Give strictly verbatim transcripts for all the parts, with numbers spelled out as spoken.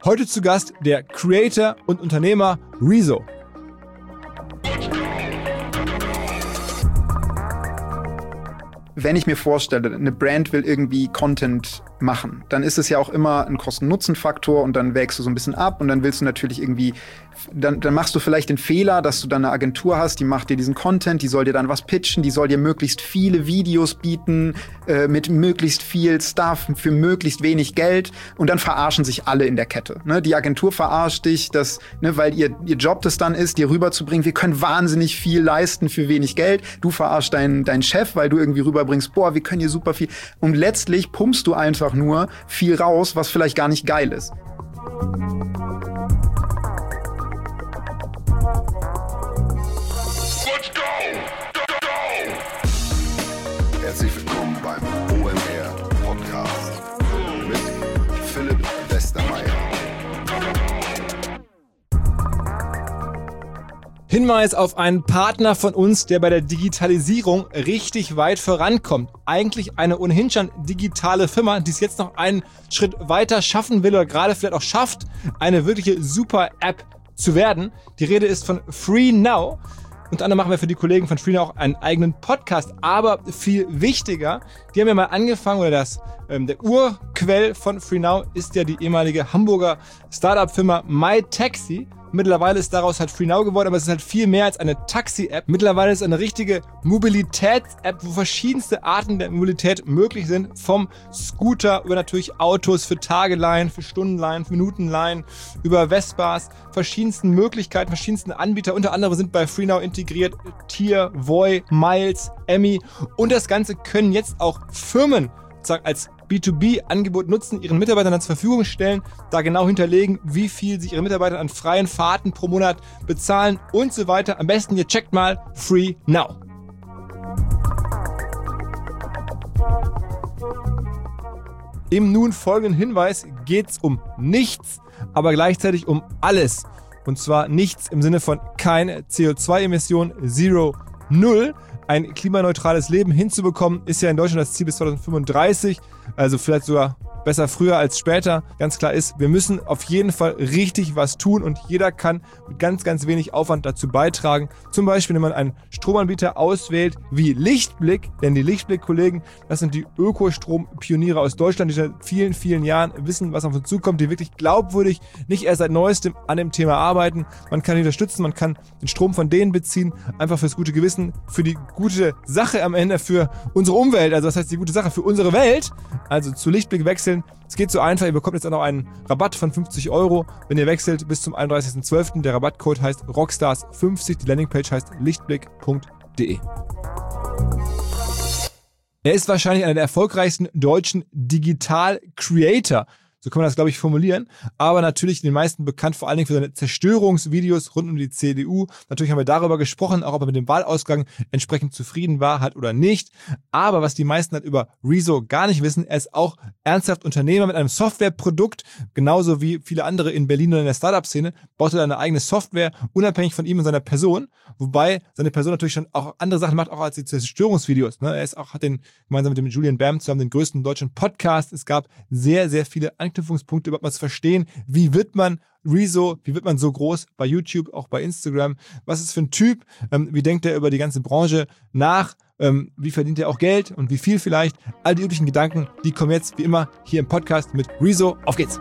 Heute zu Gast der Creator und Unternehmer Rezo. Wenn ich mir vorstelle, eine Brand will irgendwie Content machen, dann ist es ja auch immer ein Kosten-Nutzen-Faktor und dann wägst du so ein bisschen ab und dann willst du natürlich irgendwie, dann, dann machst du vielleicht den Fehler, dass du dann eine Agentur hast, die macht dir diesen Content, die soll dir dann was pitchen, die soll dir möglichst viele Videos bieten, äh, mit möglichst viel Stuff für möglichst wenig Geld und dann verarschen sich alle in der Kette. Ne? Die Agentur verarscht dich, das, ne, weil ihr, ihr Job das dann ist, dir rüberzubringen, wir können wahnsinnig viel leisten für wenig Geld. Du verarschst deinen, deinen Chef, weil du irgendwie rüberbringst, boah, wir können hier super viel. Und letztlich pumpst du einfach nur viel raus, was vielleicht gar nicht geil ist. Let's go! Go, go! Herzlich willkommen beim O M R Podcast mit Philipp Westermeier. Hinweis auf einen Partner von uns, der bei der Digitalisierung richtig weit vorankommt. Eigentlich eine ohnehin schon digitale Firma, die es jetzt noch einen Schritt weiter schaffen will oder gerade vielleicht auch schafft, eine wirkliche super App zu werden. Die Rede ist von FreeNow. Unter anderem machen wir für die Kollegen von FreeNow auch einen eigenen Podcast. Aber viel wichtiger, die haben ja mal angefangen, oder das, ähm, der Urquell von FreeNow ist ja die ehemalige Hamburger Startup-Firma MyTaxi. Mittlerweile ist daraus halt FreeNow geworden, aber es ist halt viel mehr als eine Taxi-App. Mittlerweile ist es eine richtige Mobilitäts-App, wo verschiedenste Arten der Mobilität möglich sind. Vom Scooter über natürlich Autos für Tageleihen, für Stundenleihen, für Minutenleihen, über Vespas, verschiedensten Möglichkeiten, verschiedensten Anbieter. Unter anderem sind bei FreeNow integriert Tier, Voi, Miles, Emmy. Und das Ganze können jetzt auch Firmen sozusagen als B zwei B-Angebot nutzen, ihren Mitarbeitern dann zur Verfügung stellen, da genau hinterlegen, wie viel sich ihre Mitarbeiter an freien Fahrten pro Monat bezahlen und so weiter. Am besten ihr checkt mal FreeNow. Im nun folgenden Hinweis geht es um nichts, aber gleichzeitig um alles. Und zwar nichts im Sinne von keine C O zwei Emissionen, Zero, Null. Ein klimaneutrales Leben hinzubekommen, ist ja in Deutschland das Ziel bis zwanzig fünfunddreißig, also vielleicht sogar besser früher als später. Ganz klar ist, wir müssen auf jeden Fall richtig was tun und jeder kann mit ganz, ganz wenig Aufwand dazu beitragen. Zum Beispiel, wenn man einen Stromanbieter auswählt wie Lichtblick, denn die Lichtblick-Kollegen, das sind die Ökostrom-Pioniere aus Deutschland, die seit vielen, vielen Jahren wissen, was auf uns zukommt, die wirklich glaubwürdig, nicht erst seit Neuestem an dem Thema arbeiten. Man kann die unterstützen, man kann den Strom von denen beziehen, einfach fürs gute Gewissen, für die gute Sache am Ende, für unsere Umwelt, also das heißt die gute Sache für unsere Welt, also zu Lichtblick wechseln. Es geht so einfach, ihr bekommt jetzt auch noch einen Rabatt von fünfzig Euro, wenn ihr wechselt bis zum einunddreißigsten zwölften Der Rabattcode heißt Rockstars fünfzig, die Landingpage heißt lichtblick punkt de. Er ist wahrscheinlich einer der erfolgreichsten deutschen Digital-Creator. So kann man das, glaube ich, formulieren. Aber natürlich den meisten bekannt vor allen Dingen für seine Zerstörungsvideos rund um die C D U. Natürlich haben wir darüber gesprochen, auch ob er mit dem Wahlausgang entsprechend zufrieden war, hat oder nicht. Aber was die meisten halt über Rezo gar nicht wissen, er ist auch ernsthaft Unternehmer mit einem Softwareprodukt. Genauso wie viele andere in Berlin oder in der Startup-Szene baut er eine eigene Software, unabhängig von ihm und seiner Person. Wobei seine Person natürlich schon auch andere Sachen macht, auch als die Zerstörungsvideos. Er ist auch, hat den gemeinsam mit dem Julian Bam zusammen den größten deutschen Podcast. Es gab sehr, sehr viele Anknüpfungspunkte, überhaupt mal zu verstehen, wie wird man Rezo, wie wird man so groß bei YouTube, auch bei Instagram, was ist für ein Typ, ähm, wie denkt er über die ganze Branche nach, ähm, wie verdient er auch Geld und wie viel vielleicht, all die üblichen Gedanken, die kommen jetzt wie immer hier im Podcast mit Rezo. Auf geht's!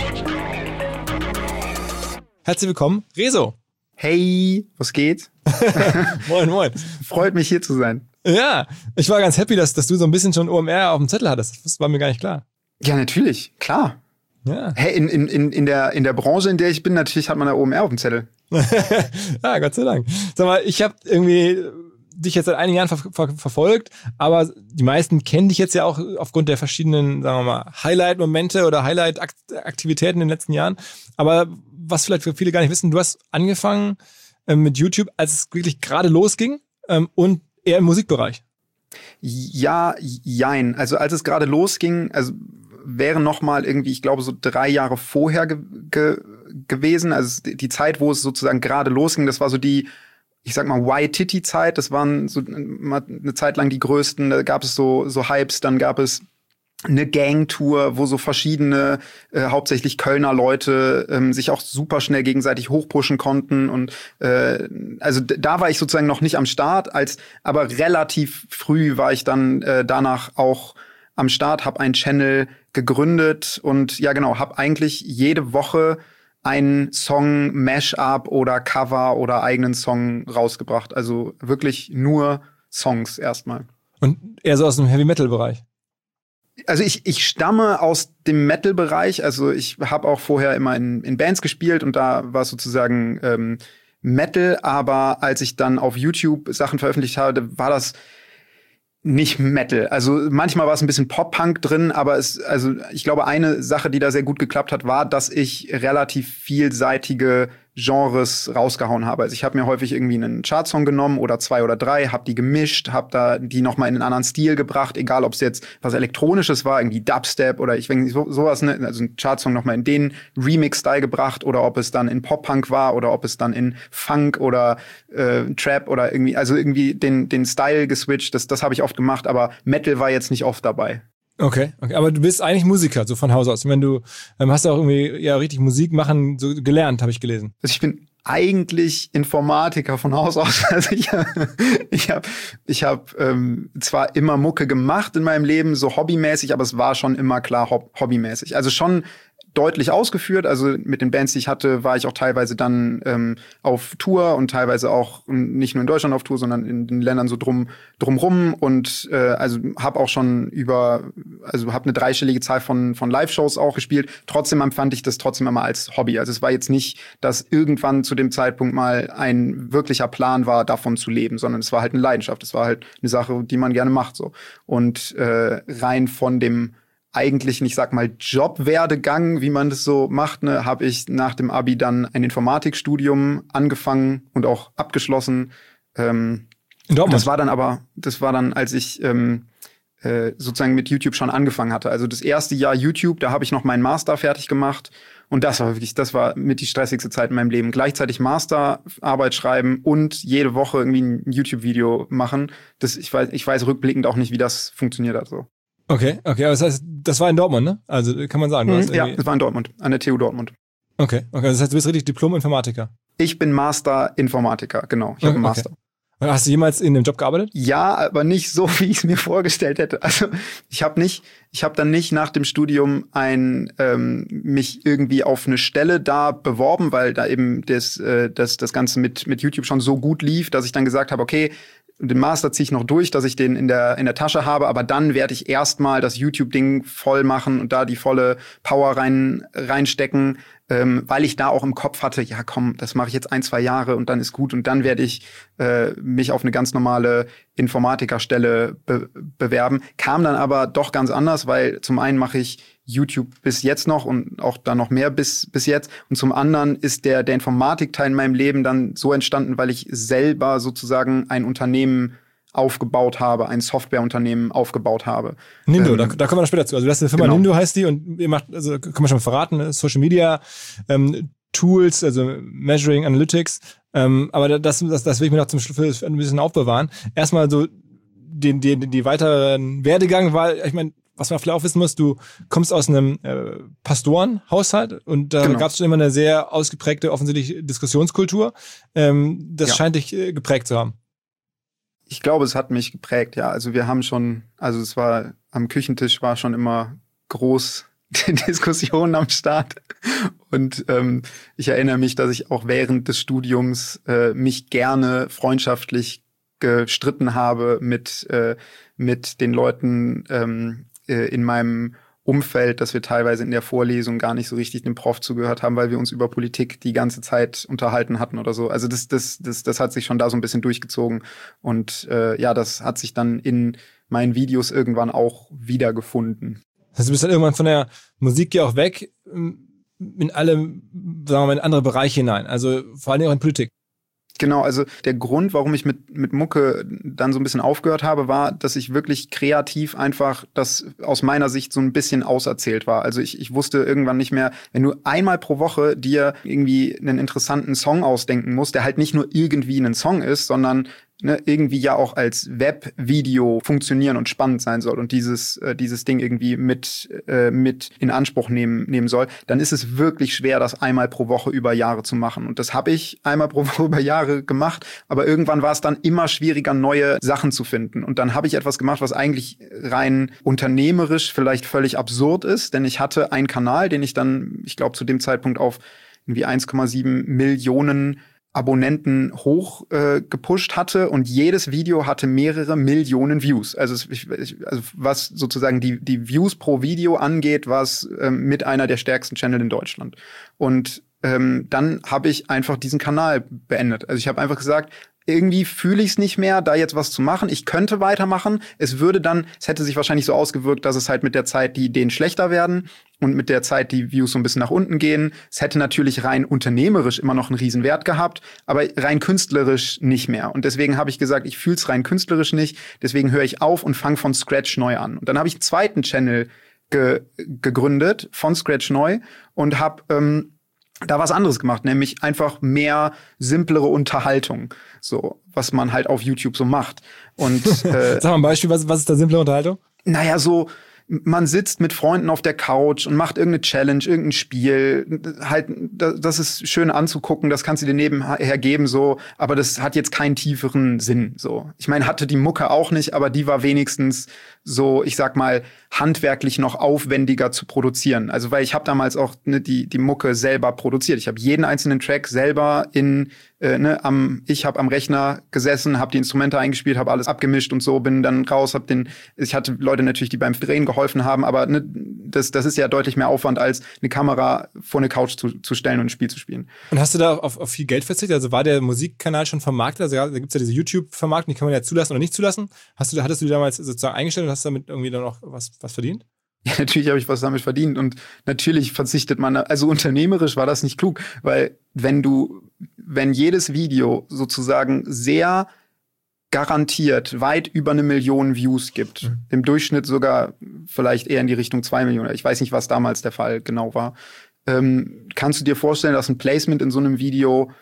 Herzlich willkommen, Rezo. Hey, was geht? Moin, moin. Freut mich, hier zu sein. Ja, ich war ganz happy, dass, dass du so ein bisschen schon O M R auf dem Zettel hattest. Das war mir gar nicht klar. Ja, natürlich, klar. Ja. Hey, in, in, in, in, der, in der Branche, in der ich bin, natürlich hat man da O M R auf dem Zettel. Ja, Gott sei Dank. Sag mal, ich habe irgendwie dich jetzt seit einigen Jahren ver- ver- verfolgt, aber die meisten kennen dich jetzt ja auch aufgrund der verschiedenen, sagen wir mal, Highlight-Momente oder Highlight-Aktivitäten in den letzten Jahren. Aber was vielleicht für viele gar nicht wissen, du hast angefangen ähm, mit YouTube, als es wirklich gerade losging ähm, und eher im Musikbereich. Ja, jein. Also als es gerade losging, also wären noch mal irgendwie, ich glaube, so drei Jahre vorher ge- ge- gewesen. Also die Zeit, wo es sozusagen gerade losging, das war so die, ich sag mal, Y-Titty-Zeit. Das waren so mal eine Zeit lang die größten. Da gab es so so Hypes, dann gab es eine Gangtour, wo so verschiedene, äh, hauptsächlich Kölner Leute ähm, sich auch super schnell gegenseitig hochpushen konnten. Und äh, also d- da war ich sozusagen noch nicht am Start, als aber relativ früh war ich dann äh, danach auch am Start, habe einen Channel gegründet und ja genau, habe eigentlich jede Woche einen Song, Mashup oder Cover oder eigenen Song rausgebracht. Also wirklich nur Songs erstmal. Und eher so aus dem Heavy-Metal-Bereich? Also ich, ich stamme aus dem Metal-Bereich. Also ich habe auch vorher immer in, in Bands gespielt und da war es sozusagen ähm, Metal. Aber als ich dann auf YouTube Sachen veröffentlicht habe, war das nicht Metal. Also manchmal war es ein bisschen Pop-Punk drin, aber es, also ich glaube, eine Sache, die da sehr gut geklappt hat, war, dass ich relativ vielseitige Genres rausgehauen habe. Also ich habe mir häufig irgendwie einen Chartsong genommen oder zwei oder drei, habe die gemischt, habe da die noch mal in einen anderen Stil gebracht, egal ob es jetzt was Elektronisches war, irgendwie Dubstep oder ich weiß so, sowas, ne? Also ein Chartsong noch mal in den Remix-Style gebracht oder ob es dann in Pop-Punk war oder ob es dann in Funk oder äh, Trap oder irgendwie, also irgendwie den den Style geswitcht. Das das habe ich oft gemacht, aber Metal war jetzt nicht oft dabei. Okay, okay, aber du bist eigentlich Musiker, so von Haus aus. Ich meine, du ähm, hast ja auch irgendwie ja richtig Musik machen so gelernt, habe ich gelesen. Also ich bin eigentlich Informatiker von Haus aus. Also ich, ich habe ich hab, ähm, zwar immer Mucke gemacht in meinem Leben, so hobbymäßig, aber es war schon immer klar hob- hobbymäßig. Also schon deutlich ausgeführt. Also mit den Bands, die ich hatte, war ich auch teilweise dann ähm, auf Tour und teilweise auch nicht nur in Deutschland auf Tour, sondern in den Ländern so drum drumrum und äh, also habe auch schon über, also habe eine dreistellige Zahl von von Live-Shows auch gespielt. Trotzdem empfand ich das trotzdem immer als Hobby. Also es war jetzt nicht, dass irgendwann zu dem Zeitpunkt mal ein wirklicher Plan war, davon zu leben, sondern es war halt eine Leidenschaft. Es war halt eine Sache, die man gerne macht so. Und äh, rein von dem eigentlichen, ich sag mal, Jobwerdegang, wie man das so macht, ne, habe ich nach dem Abi dann ein Informatikstudium angefangen und auch abgeschlossen. Ähm, In Dortmund? Das war dann aber, das war dann, als ich ähm, äh, sozusagen mit YouTube schon angefangen hatte. Also das erste Jahr YouTube, da habe ich noch meinen Master fertig gemacht. Und das war wirklich, das war mit die stressigste Zeit in meinem Leben. Gleichzeitig Masterarbeit schreiben und jede Woche irgendwie ein YouTube-Video machen. Das, ich weiß, ich weiß rückblickend auch nicht, wie das funktioniert hat so. Okay, okay, aber das heißt, das war in Dortmund, ne? Also kann man sagen. Du hast Ja, das war in Dortmund, an der T U Dortmund. Okay, okay, das heißt, du bist richtig Diplom-Informatiker. Ich bin Master-Informatiker, genau. Ich habe einen Master. Okay. Hast du jemals in dem Job gearbeitet? Ja, aber nicht so, wie ich es mir vorgestellt hätte. Also ich habe nicht, ich habe dann nicht nach dem Studium ein ähm, mich irgendwie auf eine Stelle da beworben, weil da eben das, äh, das, das Ganze mit mit YouTube schon so gut lief, dass ich dann gesagt habe, okay, den Master ziehe ich noch durch, dass ich den in der in der Tasche habe, aber dann werde ich erstmal das YouTube-Ding voll machen und da die volle Power rein reinstecken, ähm, weil ich da auch im Kopf hatte, ja komm, das mache ich jetzt ein, zwei Jahre und dann ist gut und dann werde ich äh, mich auf eine ganz normale Informatikerstelle be- bewerben. Kam dann aber doch ganz anders, weil zum einen mache ich YouTube bis jetzt noch und auch dann noch mehr bis bis jetzt. Und zum anderen ist der der Informatikteil in meinem Leben dann so entstanden, weil ich selber sozusagen ein Unternehmen aufgebaut habe, ein Softwareunternehmen aufgebaut habe. Nindo, ähm, da, da kommen wir noch später zu. Also du hast eine Firma, genau. Nindo heißt die und ihr macht, also kann man schon mal verraten, Social Media ähm, Tools, also Measuring Analytics. Ähm, aber das, das, das will ich mir noch zum Schluss ein bisschen aufbewahren. Erstmal so den, den, die weiteren Werdegang, weil ich meine, was man vielleicht auch wissen muss, du kommst aus einem äh, Pastorenhaushalt und da Genau. gab es schon immer eine sehr ausgeprägte, offensichtlich Diskussionskultur. Ähm, das Ja. scheint dich äh, geprägt zu haben. Ich glaube, es hat mich geprägt, ja. Also wir haben schon, also es war, am Küchentisch war schon immer groß die Diskussion am Start. Und ähm, ich erinnere mich, dass ich auch während des Studiums äh, mich gerne freundschaftlich gestritten habe mit, äh, mit den Leuten ähm, äh, in meinem Umfeld, dass wir teilweise in der Vorlesung gar nicht so richtig dem Prof zugehört haben, weil wir uns über Politik die ganze Zeit unterhalten hatten oder so. Also das, das, das, das hat sich schon da so ein bisschen durchgezogen. Und äh, ja, das hat sich dann in meinen Videos irgendwann auch wiedergefunden. Das heißt, du bist dann irgendwann von der Musik ja auch weg in alle, sagen wir mal, in andere Bereiche hinein. Also vor allem auch in Politik. Genau, also der Grund, warum ich mit mit Mucke dann so ein bisschen aufgehört habe, war, dass ich wirklich kreativ einfach das aus meiner Sicht so ein bisschen auserzählt war. Also ich ich wusste irgendwann nicht mehr, wenn du einmal pro Woche dir irgendwie einen interessanten Song ausdenken musst, der halt nicht nur irgendwie ein Song ist, sondern ne, irgendwie ja auch als Webvideo funktionieren und spannend sein soll und dieses äh, dieses Ding irgendwie mit äh, mit in Anspruch nehmen nehmen soll, dann ist es wirklich schwer, das einmal pro Woche über Jahre zu machen. Und das habe ich einmal pro Woche über Jahre gemacht, aber irgendwann war es dann immer schwieriger, neue Sachen zu finden. Und dann habe ich etwas gemacht, was eigentlich rein unternehmerisch vielleicht völlig absurd ist, denn ich hatte einen Kanal, den ich dann, ich glaube, zu dem Zeitpunkt auf irgendwie eins Komma sieben Millionen Abonnenten hoch äh, gepusht hatte und jedes Video hatte mehrere Millionen Views. Also, es, ich, also was sozusagen die die Views pro Video angeht, war es ähm, mit einer der stärksten Channel in Deutschland. Und ähm, dann habe ich einfach diesen Kanal beendet. Also ich habe einfach gesagt, irgendwie fühle ich es nicht mehr, da jetzt was zu machen. Ich könnte weitermachen. Es würde dann, es hätte sich wahrscheinlich so ausgewirkt, dass es halt mit der Zeit die Ideen schlechter werden und mit der Zeit die Views so ein bisschen nach unten gehen. Es hätte natürlich rein unternehmerisch immer noch einen riesen Wert gehabt, aber rein künstlerisch nicht mehr. Und deswegen habe ich gesagt, ich fühle es rein künstlerisch nicht. Deswegen höre ich auf und fange von Scratch neu an. Und dann habe ich einen zweiten Channel ge- gegründet, von Scratch neu, und habe ähm, da was anderes gemacht, nämlich einfach mehr simplere Unterhaltung, so was man halt auf YouTube so macht. Und äh, sag mal ein Beispiel, was, was ist da simple Unterhaltung? Naja, so man sitzt mit Freunden auf der Couch und macht irgendeine Challenge, irgendein Spiel. Halt, das ist schön anzugucken, das kannst du dir nebenher geben, so. Aber das hat jetzt keinen tieferen Sinn, so. Ich meine, hatte die Mucke auch nicht, aber die war wenigstens so, ich sag mal, handwerklich noch aufwendiger zu produzieren. Also, weil ich habe damals auch ne, die die Mucke selber produziert. Ich habe jeden einzelnen Track selber in äh, ne, am ich habe am Rechner gesessen, habe die Instrumente eingespielt, habe alles abgemischt und so, bin dann raus, habe den ich hatte Leute natürlich, die beim Drehen geholfen haben, aber ne, das das ist ja deutlich mehr Aufwand, als eine Kamera vor eine Couch zu, zu stellen und ein Spiel zu spielen. Und hast du da auf, auf viel Geld verzichtet? Also war der Musikkanal schon vermarktet? Also da gibt's ja diese YouTube-Vermarktung, die kann man ja zulassen oder nicht zulassen. Hast du hattest du die damals sozusagen eingestellt und hast damit irgendwie dann auch was was verdient? Ja, natürlich habe ich was damit verdient und natürlich verzichtet man, also unternehmerisch war das nicht klug, weil wenn du, wenn jedes Video sozusagen sehr garantiert weit über eine Million Views gibt, mhm. im Durchschnitt sogar vielleicht eher in die Richtung zwei Millionen, ich weiß nicht, was damals der Fall genau war, ähm, kannst du dir vorstellen, dass ein Placement in so einem Video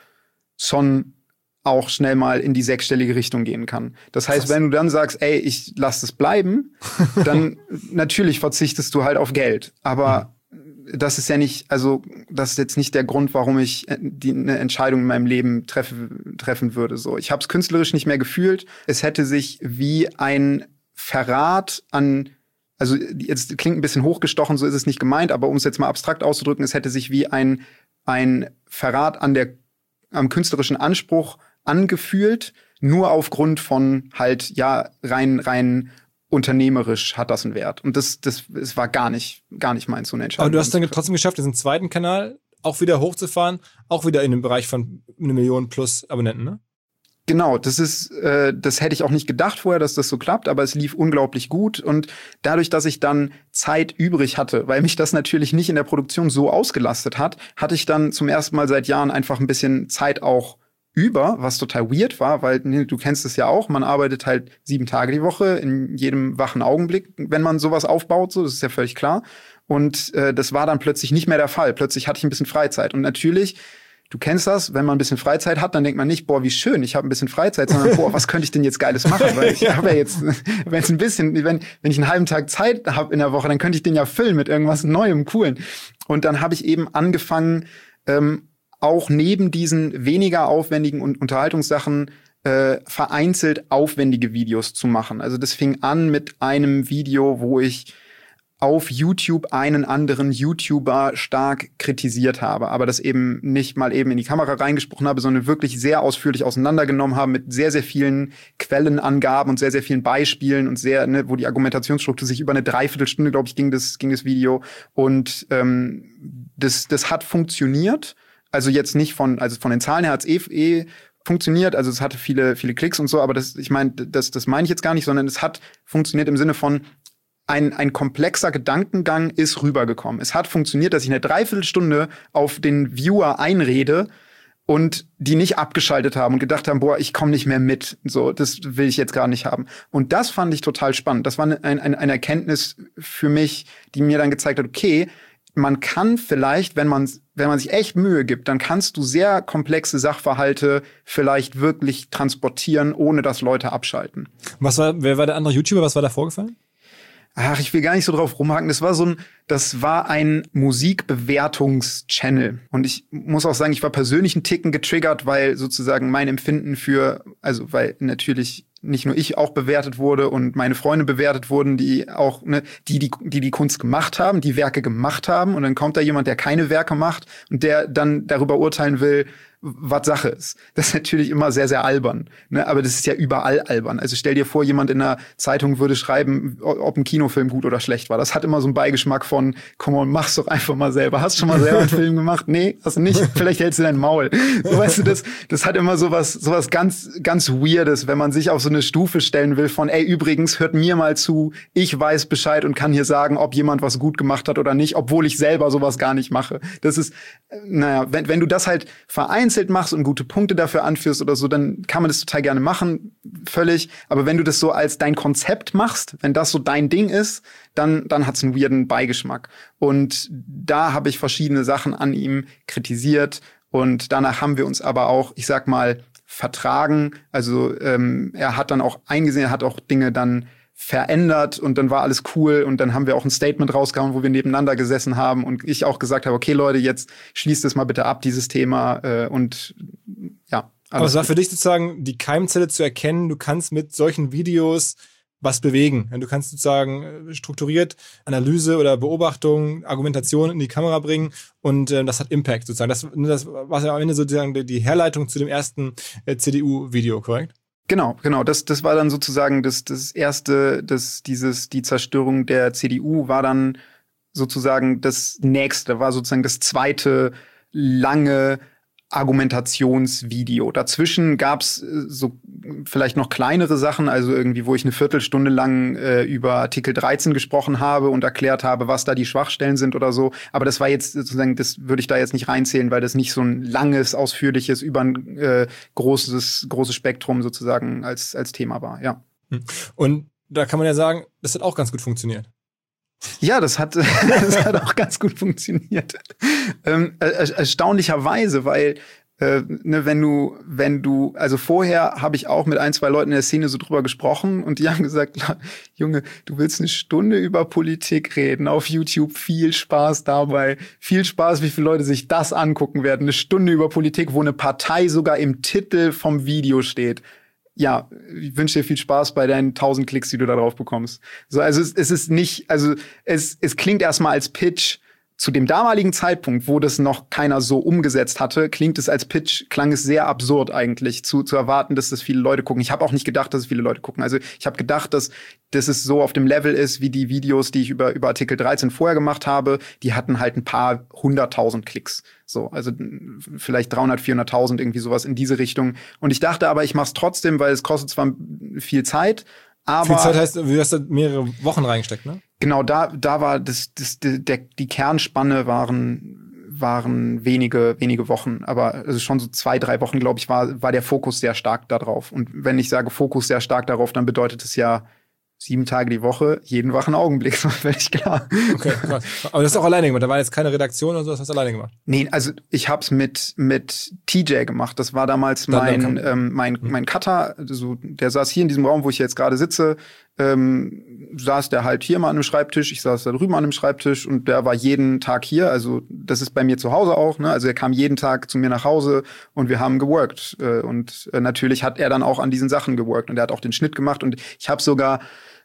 schon auch schnell mal in die sechsstellige Richtung gehen kann. Das heißt, Krass. Wenn du dann sagst, ey, ich lass es bleiben, dann natürlich verzichtest du halt auf Geld. Aber mhm. das ist ja nicht, also das ist jetzt nicht der Grund, warum ich die, eine Entscheidung in meinem Leben treffe, treffen würde. So, ich habe es künstlerisch nicht mehr gefühlt. Es hätte sich wie ein Verrat an, also jetzt klingt ein bisschen hochgestochen, so ist es nicht gemeint, aber um es jetzt mal abstrakt auszudrücken, es hätte sich wie ein ein Verrat an der am künstlerischen Anspruch angefühlt, nur aufgrund von halt, ja, rein, rein unternehmerisch hat das einen Wert. Und das, das, das war gar nicht, gar nicht meins, so eine Entscheidung. Aber du hast dann trotzdem geschafft, diesen zweiten Kanal auch wieder hochzufahren, auch wieder in dem Bereich von eine Million plus Abonnenten, ne? Genau, das ist, äh, das hätte ich auch nicht gedacht vorher, dass das so klappt, aber es lief unglaublich gut und dadurch, dass ich dann Zeit übrig hatte, weil mich das natürlich nicht in der Produktion so ausgelastet hat, hatte ich dann zum ersten Mal seit Jahren einfach ein bisschen Zeit auch über, was total weird war, weil ne, du kennst es ja auch, man arbeitet halt sieben Tage die Woche in jedem wachen Augenblick, wenn man sowas aufbaut, so, das ist ja völlig klar. Und äh, das war dann plötzlich nicht mehr der Fall. Plötzlich hatte ich ein bisschen Freizeit und natürlich, du kennst das, wenn man ein bisschen Freizeit hat, dann denkt man nicht, boah, wie schön, ich habe ein bisschen Freizeit, sondern boah, was könnte ich denn jetzt Geiles machen? Weil ich habe ja jetzt, wenn es ein bisschen, wenn, wenn ich einen halben Tag Zeit habe in der Woche, dann könnte ich den ja füllen mit irgendwas Neuem, Coolen. Und dann habe ich eben angefangen, ähm, auch neben diesen weniger aufwendigen und Unterhaltungssachen äh, vereinzelt aufwendige Videos zu machen. Also das fing an mit einem Video, wo ich auf YouTube einen anderen YouTuber stark kritisiert habe, aber das eben nicht mal eben in die Kamera reingesprochen habe, sondern wirklich sehr ausführlich auseinandergenommen habe mit sehr, sehr vielen Quellenangaben und sehr, sehr vielen Beispielen und sehr, ne, wo die Argumentationsstruktur sich über eine Dreiviertelstunde, glaube ich, ging das, ging das Video und ähm, das, das hat funktioniert. Also jetzt nicht von, also von den Zahlen her hat es eh, eh funktioniert, also es hatte viele, viele Klicks und so, aber das, ich meine, das, das meine ich jetzt gar nicht, sondern es hat funktioniert im Sinne von, Ein, ein komplexer Gedankengang ist rübergekommen. Es hat funktioniert, dass ich eine Dreiviertelstunde auf den Viewer einrede und die nicht abgeschaltet haben und gedacht haben, boah, ich komme nicht mehr mit. So, das will ich jetzt gar nicht haben. Und das fand ich total spannend. Das war ein, ein, eine Erkenntnis für mich, die mir dann gezeigt hat, okay, man kann vielleicht, wenn man, wenn man sich echt Mühe gibt, dann kannst du sehr komplexe Sachverhalte vielleicht wirklich transportieren, ohne dass Leute abschalten. Was war, wer war der andere YouTuber? Was war da vorgefallen? Ach, ich will gar nicht so drauf rumhaken. Das war so ein, das war ein Musikbewertungs-Channel. Und ich muss auch sagen, ich war persönlich einen Ticken getriggert, weil sozusagen mein Empfinden für, also weil natürlich nicht nur ich auch bewertet wurde und meine Freunde bewertet wurden, die auch, ne, die, die, die die Kunst gemacht haben, die Werke gemacht haben. Und dann kommt da jemand, der keine Werke macht und der dann darüber urteilen will, was Sache ist. Das ist natürlich immer sehr, sehr albern. Ne? Aber das ist ja überall albern. Also stell dir vor, jemand in einer Zeitung würde schreiben, ob ein Kinofilm gut oder schlecht war. Das hat immer so einen Beigeschmack von, komm on, mach's doch einfach mal selber. Hast du schon mal selber einen Film gemacht? Nee, hast du nicht? Vielleicht hältst du dein Maul. So, weißt du, das, das hat immer sowas, sowas ganz, ganz Weirdes, wenn man sich auf so eine Stufe stellen will von, ey, übrigens, hört mir mal zu, ich weiß Bescheid und kann hier sagen, ob jemand was gut gemacht hat oder nicht, obwohl ich selber sowas gar nicht mache. Das ist, naja, wenn, wenn du das halt vereinst, machst und gute Punkte dafür anführst oder so, dann kann man das total gerne machen, völlig. Aber wenn du das so als dein Konzept machst, wenn das so dein Ding ist, dann, dann hat's einen weirden Beigeschmack. Und da habe ich verschiedene Sachen an ihm kritisiert und danach haben wir uns aber auch, ich sag mal, vertragen. Also ähm, er hat dann auch eingesehen, er hat auch Dinge dann verändert und dann war alles cool und dann haben wir auch ein Statement rausgehauen, wo wir nebeneinander gesessen haben und ich auch gesagt habe, okay Leute, jetzt schließt es mal bitte ab, dieses Thema äh, und ja. Aber es war für dich sozusagen die Keimzelle zu erkennen, du kannst mit solchen Videos was bewegen. Du kannst sozusagen strukturiert Analyse oder Beobachtung, Argumentation in die Kamera bringen und äh, das hat Impact sozusagen. Das, das war ja am Ende sozusagen die Herleitung zu dem ersten äh, C D U-Video, korrekt? Genau, genau. Das, das war dann sozusagen das, das erste, das, dieses, die Zerstörung der C D U war dann sozusagen das nächste, war sozusagen das zweite lange Argumentationsvideo. Dazwischen gab's so vielleicht noch kleinere Sachen, also irgendwie, wo ich eine Viertelstunde lang äh, über Artikel dreizehn gesprochen habe und erklärt habe, was da die Schwachstellen sind oder so. Aber das war jetzt sozusagen, das würde ich da jetzt nicht reinzählen, weil das nicht so ein langes, ausführliches, über ein äh, großes, großes Spektrum sozusagen als, als Thema war, ja. Und da kann man ja sagen, das hat auch ganz gut funktioniert. Ja, das hat, das hat auch ganz gut funktioniert. Ähm, er, erstaunlicherweise, weil äh, ne, wenn du, wenn du, also vorher habe ich auch mit ein, zwei Leuten in der Szene so drüber gesprochen und die haben gesagt, Junge, du willst eine Stunde über Politik reden auf YouTube, viel Spaß dabei, viel Spaß, wie viele Leute sich das angucken werden, eine Stunde über Politik, wo eine Partei sogar im Titel vom Video steht. Ja, ich wünsche dir viel Spaß bei deinen tausend Klicks, die du da drauf bekommst. So, also es, es ist nicht, also es, es klingt erstmal als Pitch. Zu dem damaligen Zeitpunkt, wo das noch keiner so umgesetzt hatte, klingt es als Pitch, klang es sehr absurd eigentlich, zu, zu erwarten, dass das viele Leute gucken. Ich habe auch nicht gedacht, dass es viele Leute gucken. Also ich habe gedacht, dass, dass es so auf dem Level ist, wie die Videos, die ich über, über Artikel dreizehn vorher gemacht habe. Die hatten halt ein paar hunderttausend Klicks. So, also vielleicht dreihundert, vierhunderttausend, irgendwie sowas in diese Richtung. Und ich dachte aber, ich mache es trotzdem, weil es kostet zwar viel Zeit, aber viel Zeit heißt, du hast da mehrere Wochen reingesteckt, ne? Genau, da, da war das, das, der, die Kernspanne waren, waren wenige, wenige Wochen. Aber also schon so zwei, drei Wochen, glaube ich, war, war der Fokus sehr stark da drauf. Und wenn ich sage Fokus sehr stark darauf, dann bedeutet es ja sieben Tage die Woche, jeden wachen Augenblick, so völlig klar. Okay, krass. Aber das ist auch alleine gemacht. Da war jetzt keine Redaktion oder so, das hast du alleine gemacht. Nee, also ich hab's mit mit T J gemacht. Das war damals mein ähm, mein mein Cutter. Also der saß hier in diesem Raum, wo ich jetzt gerade sitze. Ähm, saß der halt hier mal an einem Schreibtisch. Ich saß da drüben an einem Schreibtisch und der war jeden Tag hier. Also das ist bei mir zu Hause auch. Ne? Also er kam jeden Tag zu mir nach Hause und wir haben geworkt. Äh, und äh, natürlich hat er dann auch an diesen Sachen geworkt und er hat auch den Schnitt gemacht und ich habe sogar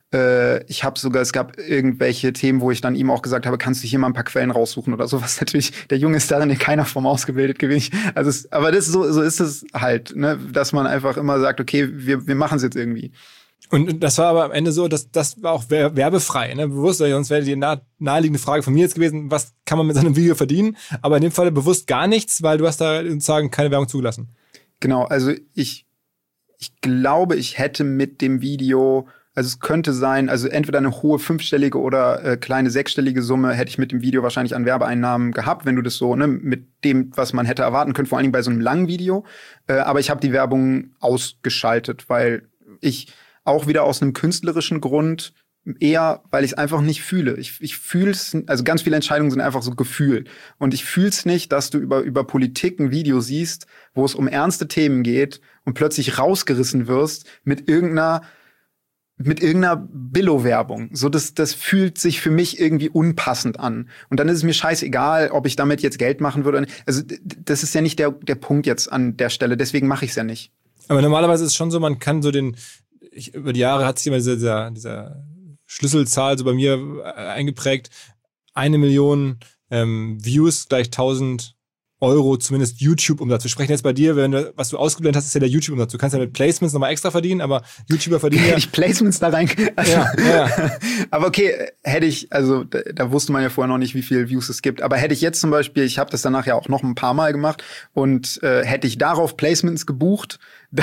Ich habe sogar, es gab irgendwelche Themen, wo ich dann ihm auch gesagt habe, kannst du hier mal ein paar Quellen raussuchen oder sowas. Natürlich, der Junge ist darin in keiner Form ausgebildet gewesen. Also, es, aber das so, so ist es halt, ne, dass man einfach immer sagt, okay, wir, wir machen es jetzt irgendwie. Und das war aber am Ende so, dass das war auch werbefrei, ne? Bewusst, sonst wäre die nah, naheliegende Frage von mir jetzt gewesen, was kann man mit so einem Video verdienen? Aber in dem Fall bewusst gar nichts, weil du hast da sozusagen keine Werbung zugelassen. Genau, also ich, ich glaube, ich hätte mit dem Video, also es könnte sein, also entweder eine hohe fünfstellige oder äh, kleine sechsstellige Summe hätte ich mit dem Video wahrscheinlich an Werbeeinnahmen gehabt, wenn du das so, ne, mit dem, was man hätte erwarten können, vor allen Dingen bei so einem langen Video. Äh, aber ich habe die Werbung ausgeschaltet, weil ich auch wieder aus einem künstlerischen Grund eher, weil ich es einfach nicht fühle. Ich, ich fühle es, also ganz viele Entscheidungen sind einfach so Gefühl. Und ich fühle es nicht, dass du über, über Politik ein Video siehst, wo es um ernste Themen geht und plötzlich rausgerissen wirst mit irgendeiner mit irgendeiner Billo-Werbung. So, das, das fühlt sich für mich irgendwie unpassend an. Und dann ist es mir scheißegal, ob ich damit jetzt Geld machen würde. Also, das ist ja nicht der, der Punkt jetzt an der Stelle. Deswegen mache ich es ja nicht. Aber normalerweise ist es schon so, man kann so den, ich, über die Jahre hat sich immer dieser, dieser, dieser Schlüsselzahl so bei mir eingeprägt. Eine Million ähm, Views gleich tausend Euro, zumindest YouTube-Umsatz. Wir sprechen jetzt bei dir, wenn du, was du ausgeblendet hast, ist ja der YouTube-Umsatz. Du kannst ja mit Placements nochmal extra verdienen, aber YouTuber verdienen ja... Ich Placements da rein... Also, ja, ja. Aber okay, hätte ich, also da, da wusste man ja vorher noch nicht, wie viele Views es gibt, aber hätte ich jetzt zum Beispiel, ich habe das danach ja auch noch ein paar Mal gemacht und äh, hätte ich darauf Placements gebucht,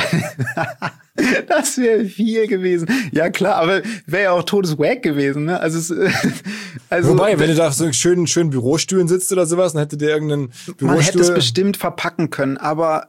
das wäre viel gewesen. Ja klar, aber wäre ja auch totes Wack gewesen, ne? Also, es, also wobei, wenn du da auf so einen schönen, schönen Bürostühlen sitzt oder sowas, dann hätte der irgendeinen Bürostuhl... Man hätte es bestimmt verpacken können, aber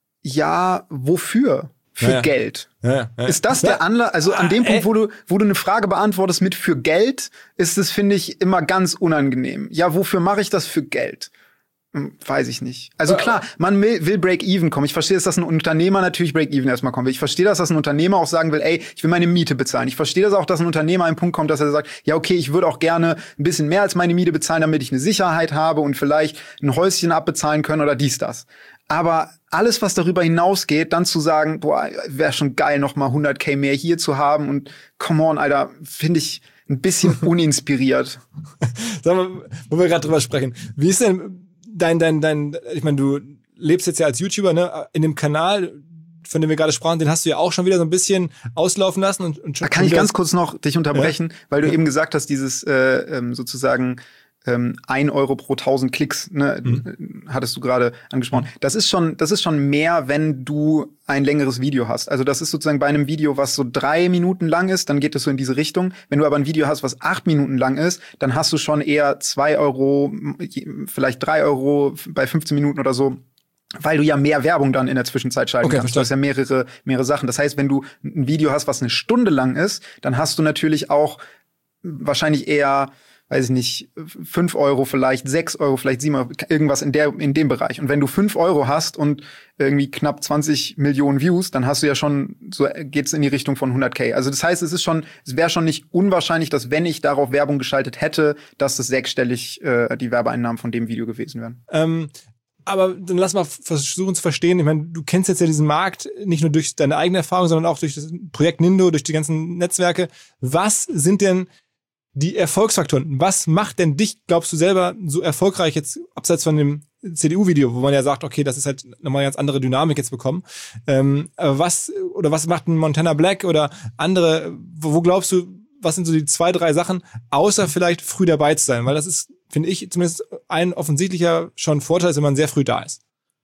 ja, wofür? Für ja, ja. Geld. Ja, ja. Ist das der Anlass? Also an dem ah, Punkt, wo du, wo du eine Frage beantwortest mit für Geld, ist es, finde ich, immer ganz unangenehm. Ja, wofür mache ich das für Geld? Hm, weiß ich nicht. Also klar, man will, will Break-Even kommen. Ich verstehe, dass das ein Unternehmer natürlich Break-Even erstmal kommen will. Ich verstehe, dass das ein Unternehmer auch sagen will, ey, ich will meine Miete bezahlen. Ich verstehe das auch, dass ein Unternehmer an einen Punkt kommt, dass er sagt, ja okay, ich würde auch gerne ein bisschen mehr als meine Miete bezahlen, damit ich eine Sicherheit habe und vielleicht ein Häuschen abbezahlen können oder dies, das. Aber alles, was darüber hinausgeht, dann zu sagen, boah, wäre schon geil, noch mal hunderttausend mehr hier zu haben und come on, Alter, finde ich ein bisschen uninspiriert. Sag mal, wo wir gerade drüber sprechen, wie ist denn dein, dein, dein, ich meine, du lebst jetzt ja als YouTuber, ne, in dem Kanal, von dem wir gerade sprachen, den hast du ja auch schon wieder so ein bisschen auslaufen lassen. Und, und schon da kann ich ganz kurz noch dich unterbrechen, ja? Weil du ja. eben gesagt hast, dieses äh, sozusagen ähm, ein Euro pro tausend Klicks, ne, mhm. hattest du gerade angesprochen. Das ist schon, das ist schon mehr, wenn du ein längeres Video hast. Also das ist sozusagen bei einem Video, was so drei Minuten lang ist, dann geht es so in diese Richtung. Wenn du aber ein Video hast, was acht Minuten lang ist, dann hast du schon eher zwei Euro, vielleicht drei Euro bei fünfzehn Minuten oder so, weil du ja mehr Werbung dann in der Zwischenzeit schalten okay, kannst. Du hast ja mehrere, mehrere Sachen. Das heißt, wenn du ein Video hast, was eine Stunde lang ist, dann hast du natürlich auch wahrscheinlich eher, weiß ich nicht, fünf Euro vielleicht, sechs Euro, vielleicht sieben Euro, irgendwas in der, in dem Bereich. Und wenn du fünf Euro hast und irgendwie knapp zwanzig Millionen Views, dann hast du ja schon, so geht's in die Richtung von hunderttausend. Also das heißt, es ist schon, es wäre schon nicht unwahrscheinlich, dass wenn ich darauf Werbung geschaltet hätte, dass das sechsstellig äh, die Werbeeinnahmen von dem Video gewesen wären. Ähm Aber dann lass mal versuchen zu verstehen. Ich meine, du kennst jetzt ja diesen Markt nicht nur durch deine eigene Erfahrung, sondern auch durch das Projekt Nindo, durch die ganzen Netzwerke. Was sind denn die Erfolgsfaktoren? Was macht denn dich, glaubst du, selber so erfolgreich jetzt, abseits von dem C D U-Video, wo man ja sagt, okay, das ist halt nochmal eine ganz andere Dynamik jetzt bekommen. Ähm, aber was, oder was macht ein Montana Black oder andere, wo, wo glaubst du, was sind so die zwei, drei Sachen, außer vielleicht früh dabei zu sein? Weil das ist, finde ich, zumindest ein offensichtlicher schon Vorteil, wenn man sehr früh da ist.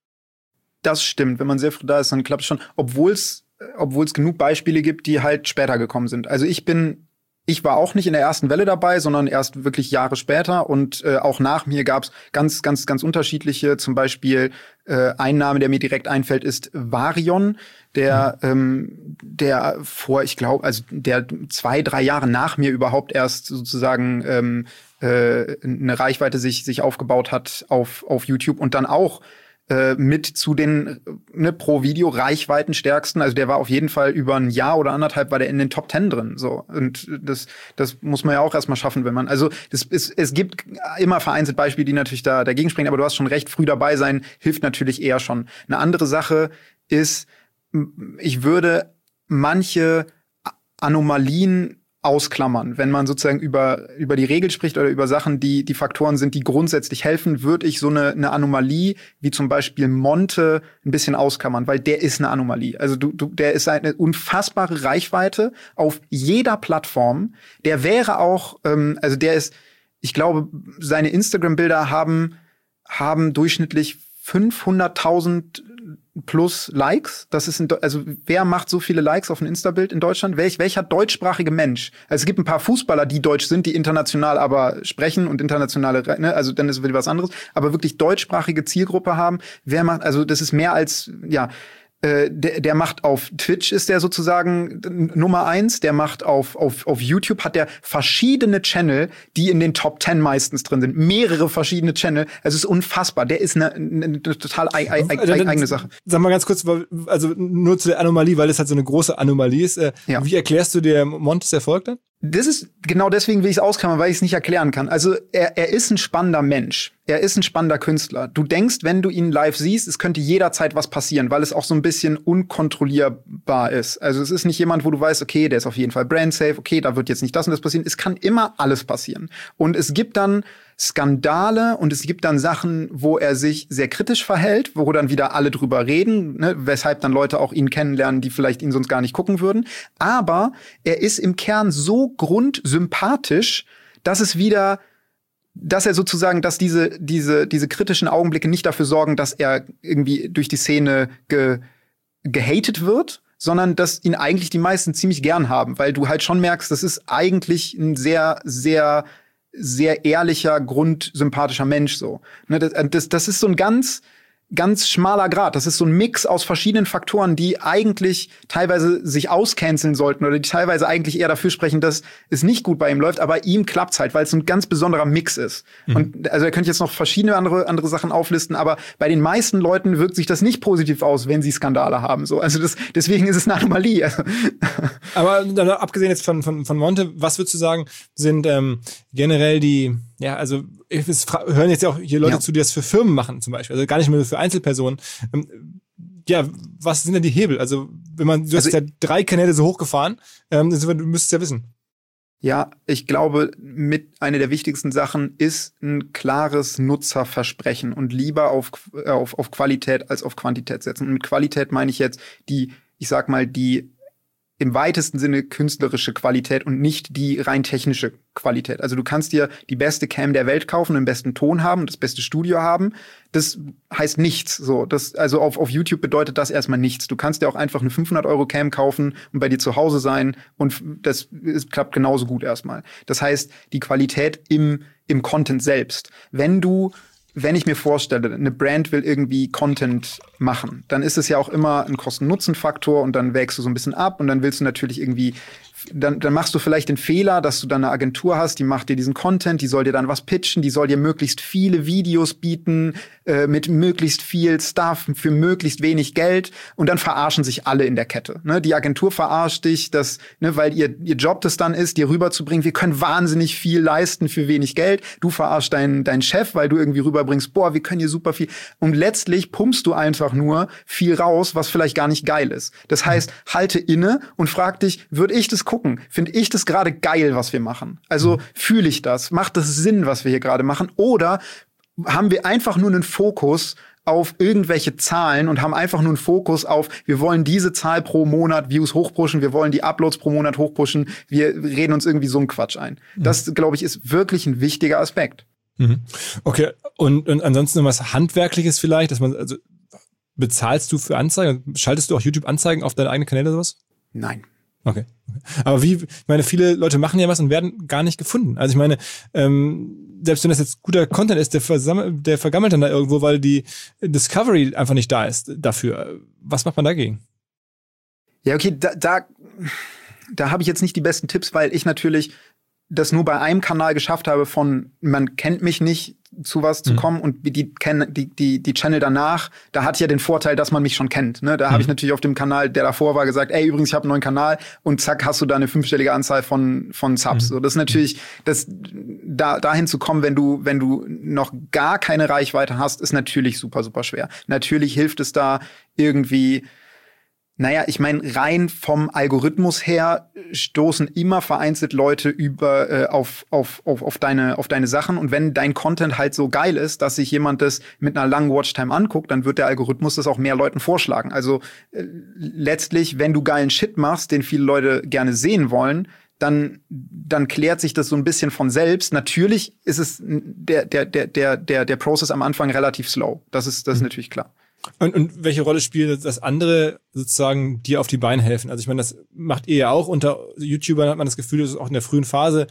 Das stimmt. Wenn man sehr früh da ist, dann klappt es schon. Obwohl es obwohl es genug Beispiele gibt, die halt später gekommen sind. Also ich bin, ich war auch nicht in der ersten Welle dabei, sondern erst wirklich Jahre später. Und äh, auch nach mir gab es ganz, ganz, ganz unterschiedliche. Zum Beispiel äh, ein Name, der mir direkt einfällt, ist Varion, der, mhm. ähm, der vor, ich glaube, also der zwei, drei Jahre nach mir überhaupt erst sozusagen ähm, äh, eine Reichweite sich sich aufgebaut hat auf auf YouTube und dann auch äh, mit zu den ne, pro Video Reichweitenstärksten. Also der war auf jeden Fall über ein Jahr oder anderthalb war der in den Top Ten drin. So, und das das muss man ja auch erstmal schaffen, wenn man, also das ist, es gibt immer vereinzelt Beispiele, die natürlich da dagegen springen, aber du hast schon recht, früh dabei sein hilft natürlich eher schon. Eine andere Sache ist, ich würde manche Anomalien ausklammern. Wenn man sozusagen über über die Regel spricht oder über Sachen, die die Faktoren sind, die grundsätzlich helfen, würde ich so eine eine Anomalie wie zum Beispiel Monte ein bisschen ausklammern, weil der ist eine Anomalie. Also du, du der ist eine unfassbare Reichweite auf jeder Plattform. Der wäre auch, ähm, also der ist, ich glaube, seine Instagram-Bilder haben haben durchschnittlich fünfhunderttausend plus Likes. Das ist in, also wer macht so viele Likes auf ein Insta-Bild in Deutschland? Welch, welcher deutschsprachige Mensch? Also es gibt ein paar Fußballer, die deutsch sind, die international aber sprechen und internationale, ne, also dann ist es wieder was anderes, aber wirklich deutschsprachige Zielgruppe haben. Wer macht, also das ist mehr als, ja, äh, der, der macht auf Twitch, ist der sozusagen Nummer eins, der macht auf, auf, auf YouTube, hat der verschiedene Channel, die in den Top Ten meistens drin sind. Mehrere verschiedene Channel. Also es ist unfassbar. Der ist eine, eine total ei, ei, ei, eigene Sache. Sag mal ganz kurz, also nur zu der Anomalie, weil das halt so eine große Anomalie ist. Äh, ja. Wie erklärst du dir Montes Erfolg dann? Das ist genau deswegen, wie ich es ausklammern, weil ich es nicht erklären kann. Also er, er ist ein spannender Mensch. Er ist ein spannender Künstler. Du denkst, wenn du ihn live siehst, es könnte jederzeit was passieren, weil es auch so ein bisschen unkontrollierbar ist. Also es ist nicht jemand, wo du weißt, okay, der ist auf jeden Fall brand safe, okay, da wird jetzt nicht das und das passieren. Es kann immer alles passieren. Und es gibt dann Skandale und es gibt dann Sachen, wo er sich sehr kritisch verhält, wo dann wieder alle drüber reden, ne, weshalb dann Leute auch ihn kennenlernen, die vielleicht ihn sonst gar nicht gucken würden. Aber er ist im Kern so grundsympathisch, dass es wieder, dass er sozusagen, dass diese, diese, diese kritischen Augenblicke nicht dafür sorgen, dass er irgendwie durch die Szene ge, gehatet wird, sondern dass ihn eigentlich die meisten ziemlich gern haben, weil du halt schon merkst, das ist eigentlich ein sehr, sehr, sehr ehrlicher, grundsympathischer Mensch so. Ne, das, das, das ist so ein ganz, ganz schmaler Grat. Das ist so ein Mix aus verschiedenen Faktoren, die eigentlich teilweise sich auscanceln sollten oder die teilweise eigentlich eher dafür sprechen, dass es nicht gut bei ihm läuft, aber ihm klappt's halt, weil es ein ganz besonderer Mix ist. Mhm. Und also er könnte jetzt noch verschiedene andere andere Sachen auflisten, aber bei den meisten Leuten wirkt sich das nicht positiv aus, wenn sie Skandale haben. So, also das, deswegen ist es eine Anomalie. Also. Aber dann, abgesehen jetzt von von von Monte, was würdest du sagen, sind ähm, generell die, ja, also es hören jetzt ja auch hier Leute ja. zu, die das für Firmen machen zum Beispiel, also gar nicht mehr für Einzelpersonen. Ähm, ja, was sind denn die Hebel? Also wenn man, du also, hast ja drei Kanäle so hochgefahren, ähm, du müsstest ja wissen. Ja, ich glaube, mit einer der wichtigsten Sachen ist ein klares Nutzerversprechen und lieber auf, auf, auf Qualität als auf Quantität setzen. Und mit Qualität meine ich jetzt die, ich sag mal, die im weitesten Sinne künstlerische Qualität und nicht die rein technische Qualität. Also du kannst dir die beste Cam der Welt kaufen, den besten Ton haben und das beste Studio haben. Das heißt nichts. So, das, also auf, auf YouTube bedeutet das erstmal nichts. Du kannst dir auch einfach eine fünfhundert Euro Cam kaufen und bei dir zu Hause sein und das, das klappt genauso gut erstmal. Das heißt, die Qualität im, im Content selbst. Wenn du Wenn ich mir vorstelle, eine Brand will irgendwie Content machen, dann ist es ja auch immer ein Kosten-Nutzen-Faktor und dann wägst du so ein bisschen ab und dann willst du natürlich irgendwie, dann, dann machst du vielleicht den Fehler, dass du dann eine Agentur hast, die macht dir diesen Content, die soll dir dann was pitchen, die soll dir möglichst viele Videos bieten, äh, mit möglichst viel Stuff für möglichst wenig Geld und dann verarschen sich alle in der Kette. Ne? Die Agentur verarscht dich, das, ne, weil ihr, ihr Job das dann ist, dir rüberzubringen, wir können wahnsinnig viel leisten für wenig Geld. Du verarschst deinen, deinen Chef, weil du irgendwie rüberbringst, boah, wir können hier super viel. Und letztlich pumpst du einfach nur viel raus, was vielleicht gar nicht geil ist. Das heißt, halte inne und frag dich, würde ich das gucken? Finde ich das gerade geil, was wir machen? Also fühle ich das? Macht das Sinn, was wir hier gerade machen? Oder haben wir einfach nur einen Fokus auf irgendwelche Zahlen und haben einfach nur einen Fokus auf, wir wollen diese Zahl pro Monat Views hochpushen, wir wollen die Uploads pro Monat hochpushen, wir reden uns irgendwie so einen Quatsch ein. Mhm. Das, glaube ich, ist wirklich ein wichtiger Aspekt. Mhm. Okay, und, und ansonsten was Handwerkliches vielleicht, dass man, also bezahlst du für Anzeigen? Schaltest du auch YouTube-Anzeigen auf deine eigenen Kanäle oder sowas? Nein. Okay. okay. Aber wie, ich meine, viele Leute machen ja was und werden gar nicht gefunden. Also ich meine, ähm, selbst wenn das jetzt guter Content ist, der, versammelt, der vergammelt dann da irgendwo, weil die Discovery einfach nicht da ist dafür. Was macht man dagegen? Ja, okay, da, da, da habe ich jetzt nicht die besten Tipps, weil ich natürlich das nur bei einem Kanal geschafft habe von, man kennt mich nicht, zu was zu mhm. kommen und die kennen die die die Channel danach, da hat ja den Vorteil, dass man mich schon kennt, ne? Da mhm. habe ich natürlich auf dem Kanal, der davor war, gesagt, ey, übrigens, ich habe einen neuen Kanal und zack, hast du da eine fünfstellige Anzahl von von Subs. Mhm. So, das ist natürlich, das da dahin zu kommen, wenn du wenn du noch gar keine Reichweite hast, ist natürlich super super schwer. Natürlich hilft es da irgendwie. Naja, ich meine, rein vom Algorithmus her stoßen immer vereinzelt Leute über äh, auf, auf, auf, auf, deine, auf deine Sachen. Und wenn dein Content halt so geil ist, dass sich jemand das mit einer langen Watchtime anguckt, dann wird der Algorithmus das auch mehr Leuten vorschlagen. Also äh, letztlich, wenn du geilen Shit machst, den viele Leute gerne sehen wollen, dann, dann klärt sich das so ein bisschen von selbst. Natürlich ist es der, der, der, der, der, der Prozess am Anfang relativ slow. Das ist, das ist natürlich klar. Und, und welche Rolle spielt das andere sozusagen dir auf die Beine helfen? Also ich meine, das macht ihr ja auch. Unter YouTubern hat man das Gefühl, das ist auch in der frühen Phase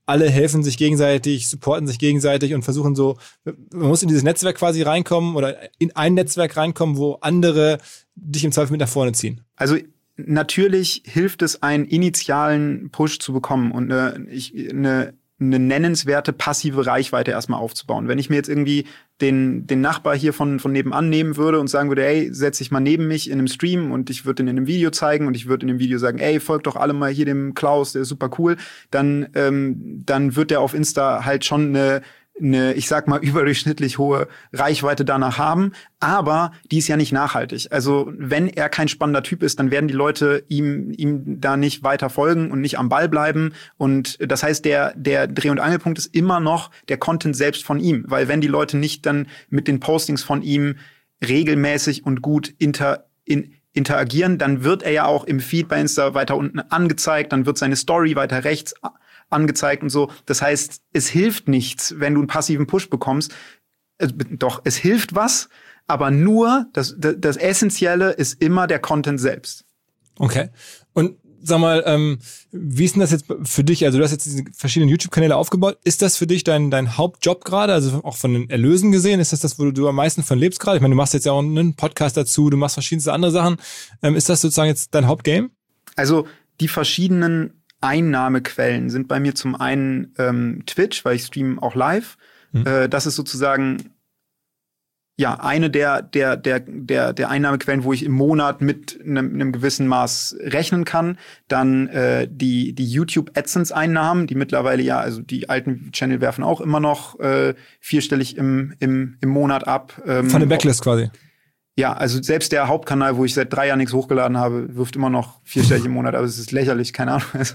alle helfen sich gegenseitig, supporten sich gegenseitig und versuchen so, man muss in dieses Netzwerk quasi reinkommen oder in ein Netzwerk reinkommen, wo andere dich im Zweifel mit nach vorne ziehen. Also natürlich hilft es, einen initialen Push zu bekommen und eine, ich, eine, eine nennenswerte passive Reichweite erstmal aufzubauen. Wenn ich mir jetzt irgendwie den, den Nachbar hier von, von nebenan nehmen würde und sagen würde, ey, setz dich mal neben mich in einem Stream und ich würde den in einem Video zeigen und ich würde in dem Video sagen, ey, folgt doch alle mal hier dem Klaus, der ist super cool, dann, ähm, dann wird der auf Insta halt schon eine eine, ich sag mal, überdurchschnittlich hohe Reichweite danach haben, aber die ist ja nicht nachhaltig. Also wenn er kein spannender Typ ist, dann werden die Leute ihm ihm da nicht weiter folgen und nicht am Ball bleiben. Und das heißt, der der Dreh- und Angelpunkt ist immer noch der Content selbst von ihm, weil wenn die Leute nicht dann mit den Postings von ihm regelmäßig und gut inter in interagieren, dann wird er ja auch im Feed bei Insta weiter unten angezeigt, dann wird seine Story weiter rechts angezeigt und so. Das heißt, es hilft nichts, wenn du einen passiven Push bekommst. Also, doch, es hilft was, aber nur, das, das, das Essentielle ist immer der Content selbst. Okay. Und sag mal, ähm, wie ist denn das jetzt für dich? Also du hast jetzt diese verschiedenen YouTube-Kanäle aufgebaut. Ist das für dich dein, dein Hauptjob gerade? Also auch von den Erlösen gesehen? Ist das das, wo du, du am meisten von lebst gerade? Ich meine, du machst jetzt ja auch einen Podcast dazu, du machst verschiedenste andere Sachen. Ähm, ist das sozusagen jetzt dein Hauptgame? Also die verschiedenen Einnahmequellen sind bei mir zum einen ähm, Twitch, weil ich streame auch live. Mhm. Äh, das ist sozusagen ja eine der der der der der Einnahmequellen, wo ich im Monat mit einem, einem gewissen Maß rechnen kann. Dann äh, die die YouTube AdSense Einnahmen, die mittlerweile ja, also die alten Channel werfen auch immer noch äh, vierstellig im im im Monat ab. Ähm, Von der Backlist quasi. Ja, also selbst der Hauptkanal, wo ich seit drei Jahren nichts hochgeladen habe, wirft immer noch vierstellig im Monat, aber es ist lächerlich, keine Ahnung. Also,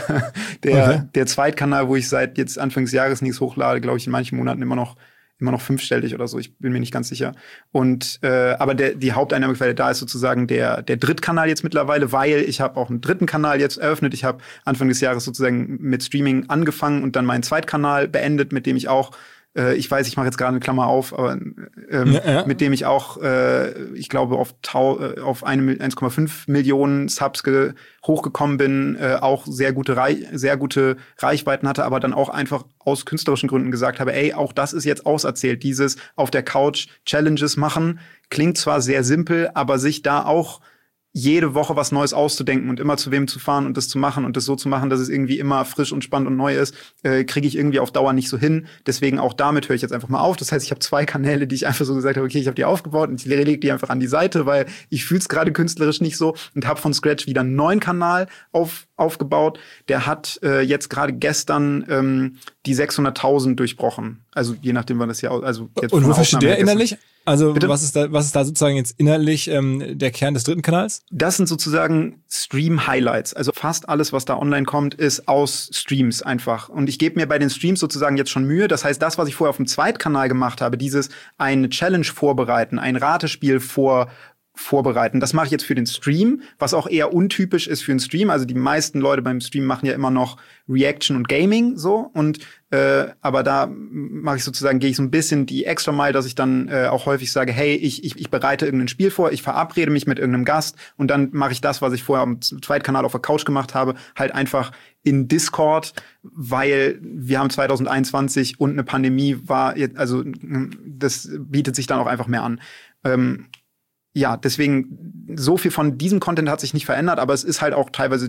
der, okay. der Zweitkanal, wo ich seit jetzt Anfang des Jahres nichts hochlade, glaube ich, in manchen Monaten immer noch immer noch fünfstellig oder so, ich bin mir nicht ganz sicher. Und äh, aber der, die Haupteinnahmequelle da ist sozusagen der der Drittkanal jetzt mittlerweile, weil ich habe auch einen dritten Kanal jetzt eröffnet. Ich habe Anfang des Jahres sozusagen mit Streaming angefangen und dann meinen Zweitkanal beendet, mit dem ich auch ich weiß, ich mache jetzt gerade eine Klammer auf, aber ähm, ja, ja. mit dem ich auch, äh, ich glaube, auf, tau- auf eins Komma fünf Millionen Subs ge- hochgekommen bin, äh, auch sehr gute, Reich- sehr gute Reichweiten hatte, aber dann auch einfach aus künstlerischen Gründen gesagt habe, ey, auch das ist jetzt auserzählt. Dieses auf der Couch Challenges machen klingt zwar sehr simpel, aber sich da auch jede Woche was Neues auszudenken und immer zu wem zu fahren und das zu machen und das so zu machen, dass es irgendwie immer frisch und spannend und neu ist, äh, kriege ich irgendwie auf Dauer nicht so hin. Deswegen auch damit höre ich jetzt einfach mal auf. Das heißt, ich habe zwei Kanäle, die ich einfach so gesagt habe, okay, ich habe die aufgebaut und ich lege die einfach an die Seite, weil ich fühle es gerade künstlerisch nicht so und habe von Scratch wieder einen neuen Kanal auf, aufgebaut. Der hat äh, jetzt gerade gestern ähm, die sechshunderttausend durchbrochen. Also je nachdem, wann das hier aus... Also jetzt und wofür steht der innerlich? Also Bitte? was ist da, was ist da sozusagen jetzt inhaltlich ähm, der Kern des dritten Kanals? Das sind sozusagen Stream-Highlights. Also fast alles, was da online kommt, ist aus Streams einfach. Und ich gebe mir bei den Streams sozusagen jetzt schon Mühe. Das heißt, das, was ich vorher auf dem Zweitkanal gemacht habe, dieses eine Challenge vorbereiten, ein Ratespiel vor vorbereiten. Das mache ich jetzt für den Stream, was auch eher untypisch ist für einen Stream. Also die meisten Leute beim Stream machen ja immer noch Reaction und Gaming so und äh, aber da mache ich sozusagen, gehe ich so ein bisschen die extra Mile, dass ich dann äh, auch häufig sage, hey, ich, ich, ich bereite irgendein Spiel vor, ich verabrede mich mit irgendeinem Gast und dann mache ich das, was ich vorher am Zweitkanal auf der Couch gemacht habe, halt einfach in Discord, weil wir haben zwanzig einundzwanzig und eine Pandemie war, also das bietet sich dann auch einfach mehr an. Ähm, Ja, deswegen, so viel von diesem Content hat sich nicht verändert, aber es ist halt auch teilweise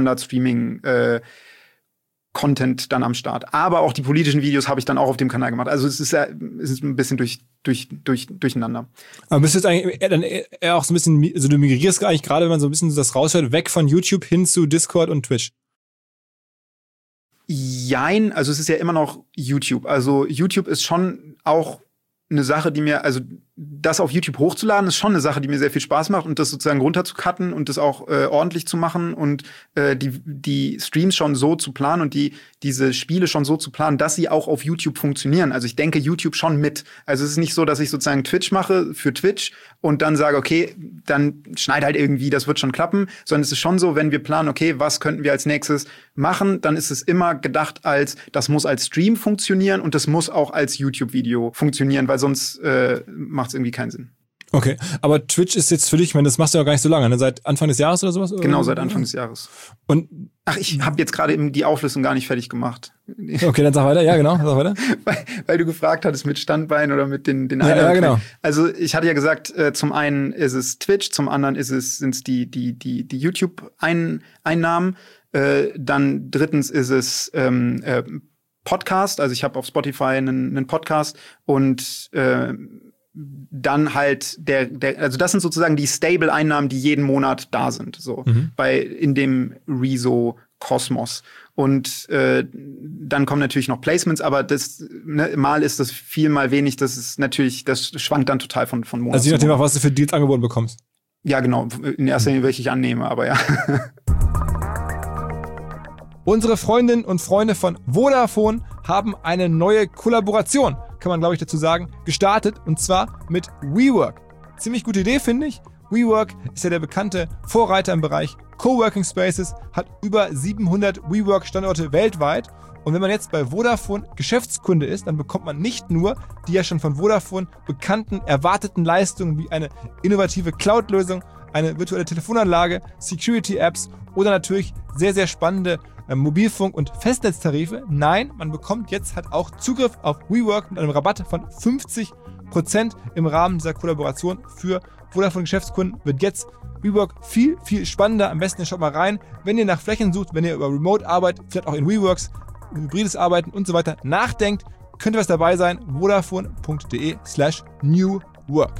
Standard-Streaming-Content äh, dann am Start. Aber auch die politischen Videos habe ich dann auch auf dem Kanal gemacht. Also es ist, ja, es ist ein bisschen durch, durch, durch, durcheinander. Aber bist du jetzt eigentlich eher, dann eher auch so ein bisschen, also du migrierst eigentlich gerade, wenn man so ein bisschen das raushört, weg von YouTube hin zu Discord und Twitch? Jein, also es ist ja immer noch YouTube. Also YouTube ist schon auch eine Sache, die mir, also das auf YouTube hochzuladen, ist schon eine Sache, die mir sehr viel Spaß macht und das sozusagen runterzucutten und das auch äh, ordentlich zu machen und äh, die die Streams schon so zu planen und die diese Spiele schon so zu planen, dass sie auch auf YouTube funktionieren. Also ich denke YouTube schon mit. Also es ist nicht so, dass ich sozusagen Twitch mache für Twitch und dann sage, okay, dann schneid halt irgendwie, das wird schon klappen, sondern es ist schon so, wenn wir planen, okay, was könnten wir als nächstes machen, dann ist es immer gedacht als, das muss als Stream funktionieren und das muss auch als YouTube-Video funktionieren, weil sonst äh, macht es irgendwie keinen Sinn. Okay, aber Twitch ist jetzt für dich, ich meine, das machst du ja gar nicht so lange, ne? Seit Anfang des Jahres oder sowas? Genau, seit Anfang des Jahres. Und Ach, ich habe jetzt gerade eben die Auflistung gar nicht fertig gemacht. Okay, dann sag weiter. Ja, genau, sag weiter. weil, weil du gefragt hattest mit Standbein oder mit den den ja, ja, genau. Also ich hatte ja gesagt, äh, zum einen ist es Twitch, zum anderen ist es sind's die die die die YouTube-Einnahmen. Äh, dann drittens ist es ähm, äh, Podcast. Also ich habe auf Spotify einen, einen Podcast und äh, dann halt der, der, also das sind sozusagen die Stable-Einnahmen, die jeden Monat da sind, so mhm. bei in dem Rezo-Kosmos. Und äh, dann kommen natürlich noch Placements, aber das ne, mal ist das viel, mal wenig. Das ist natürlich, das schwankt dann total von von Monat Also je nachdem auch, was du für Deals angeboten bekommst. Ja, genau. In erster Linie, welche ich annehme, aber ja. Unsere Freundinnen und Freunde von Vodafone haben eine neue Kollaboration, kann man glaube ich dazu sagen, gestartet, und zwar mit WeWork. Ziemlich gute Idee, finde ich. WeWork ist ja der bekannte Vorreiter im Bereich Coworking Spaces, hat über siebenhundert WeWork-Standorte weltweit. Und wenn man jetzt bei Vodafone Geschäftskunde ist, dann bekommt man nicht nur die ja schon von Vodafone bekannten erwarteten Leistungen wie eine innovative Cloud-Lösung, eine virtuelle Telefonanlage, Security-Apps oder natürlich sehr, sehr spannende äh, Mobilfunk- und Festnetztarife. Nein, man bekommt jetzt halt auch Zugriff auf WeWork mit einem Rabatt von fünfzig Prozent im Rahmen dieser Kollaboration für Vodafone-Geschäftskunden. Wird jetzt WeWork viel, viel spannender. Am besten schaut mal rein, wenn ihr nach Flächen sucht, wenn ihr über Remote-Arbeit, vielleicht auch in WeWorks, hybrides Arbeiten und so weiter nachdenkt, könnte was dabei sein. Vodafone.de slash New Work.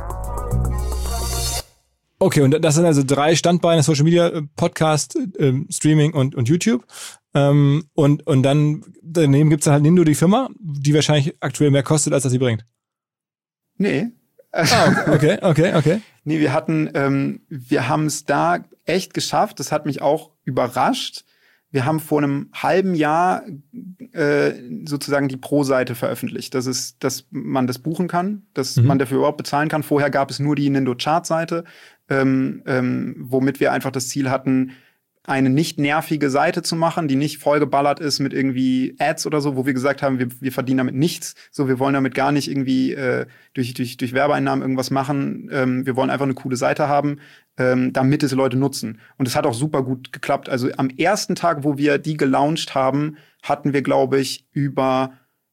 Okay, und das sind also drei Standbeine: Social Media, Podcast, ähm, Streaming und, und YouTube. Ähm, und, und dann daneben gibt es halt Nindo, die Firma, die wahrscheinlich aktuell mehr kostet, als das sie bringt. Nee. Ah, okay, okay, okay. Nee, wir hatten, ähm, wir haben es da echt geschafft. Das hat mich auch überrascht. Wir haben vor einem halben Jahr äh, sozusagen die Pro-Seite veröffentlicht. Das ist, dass man das buchen kann, dass mhm. man dafür überhaupt bezahlen kann. Vorher gab es nur die Nindo-Chart-Seite, ähm, ähm, womit wir einfach das Ziel hatten, eine nicht nervige Seite zu machen, die nicht vollgeballert ist mit irgendwie Ads oder so, wo wir gesagt haben, wir, wir verdienen damit nichts. So, wir wollen damit gar nicht irgendwie äh, durch, durch, durch Werbeeinnahmen irgendwas machen. Ähm, wir wollen einfach eine coole Seite haben, ähm, damit es Leute nutzen. Und es hat auch super gut geklappt. Also am ersten Tag, wo wir die gelauncht haben, hatten wir, glaube ich, über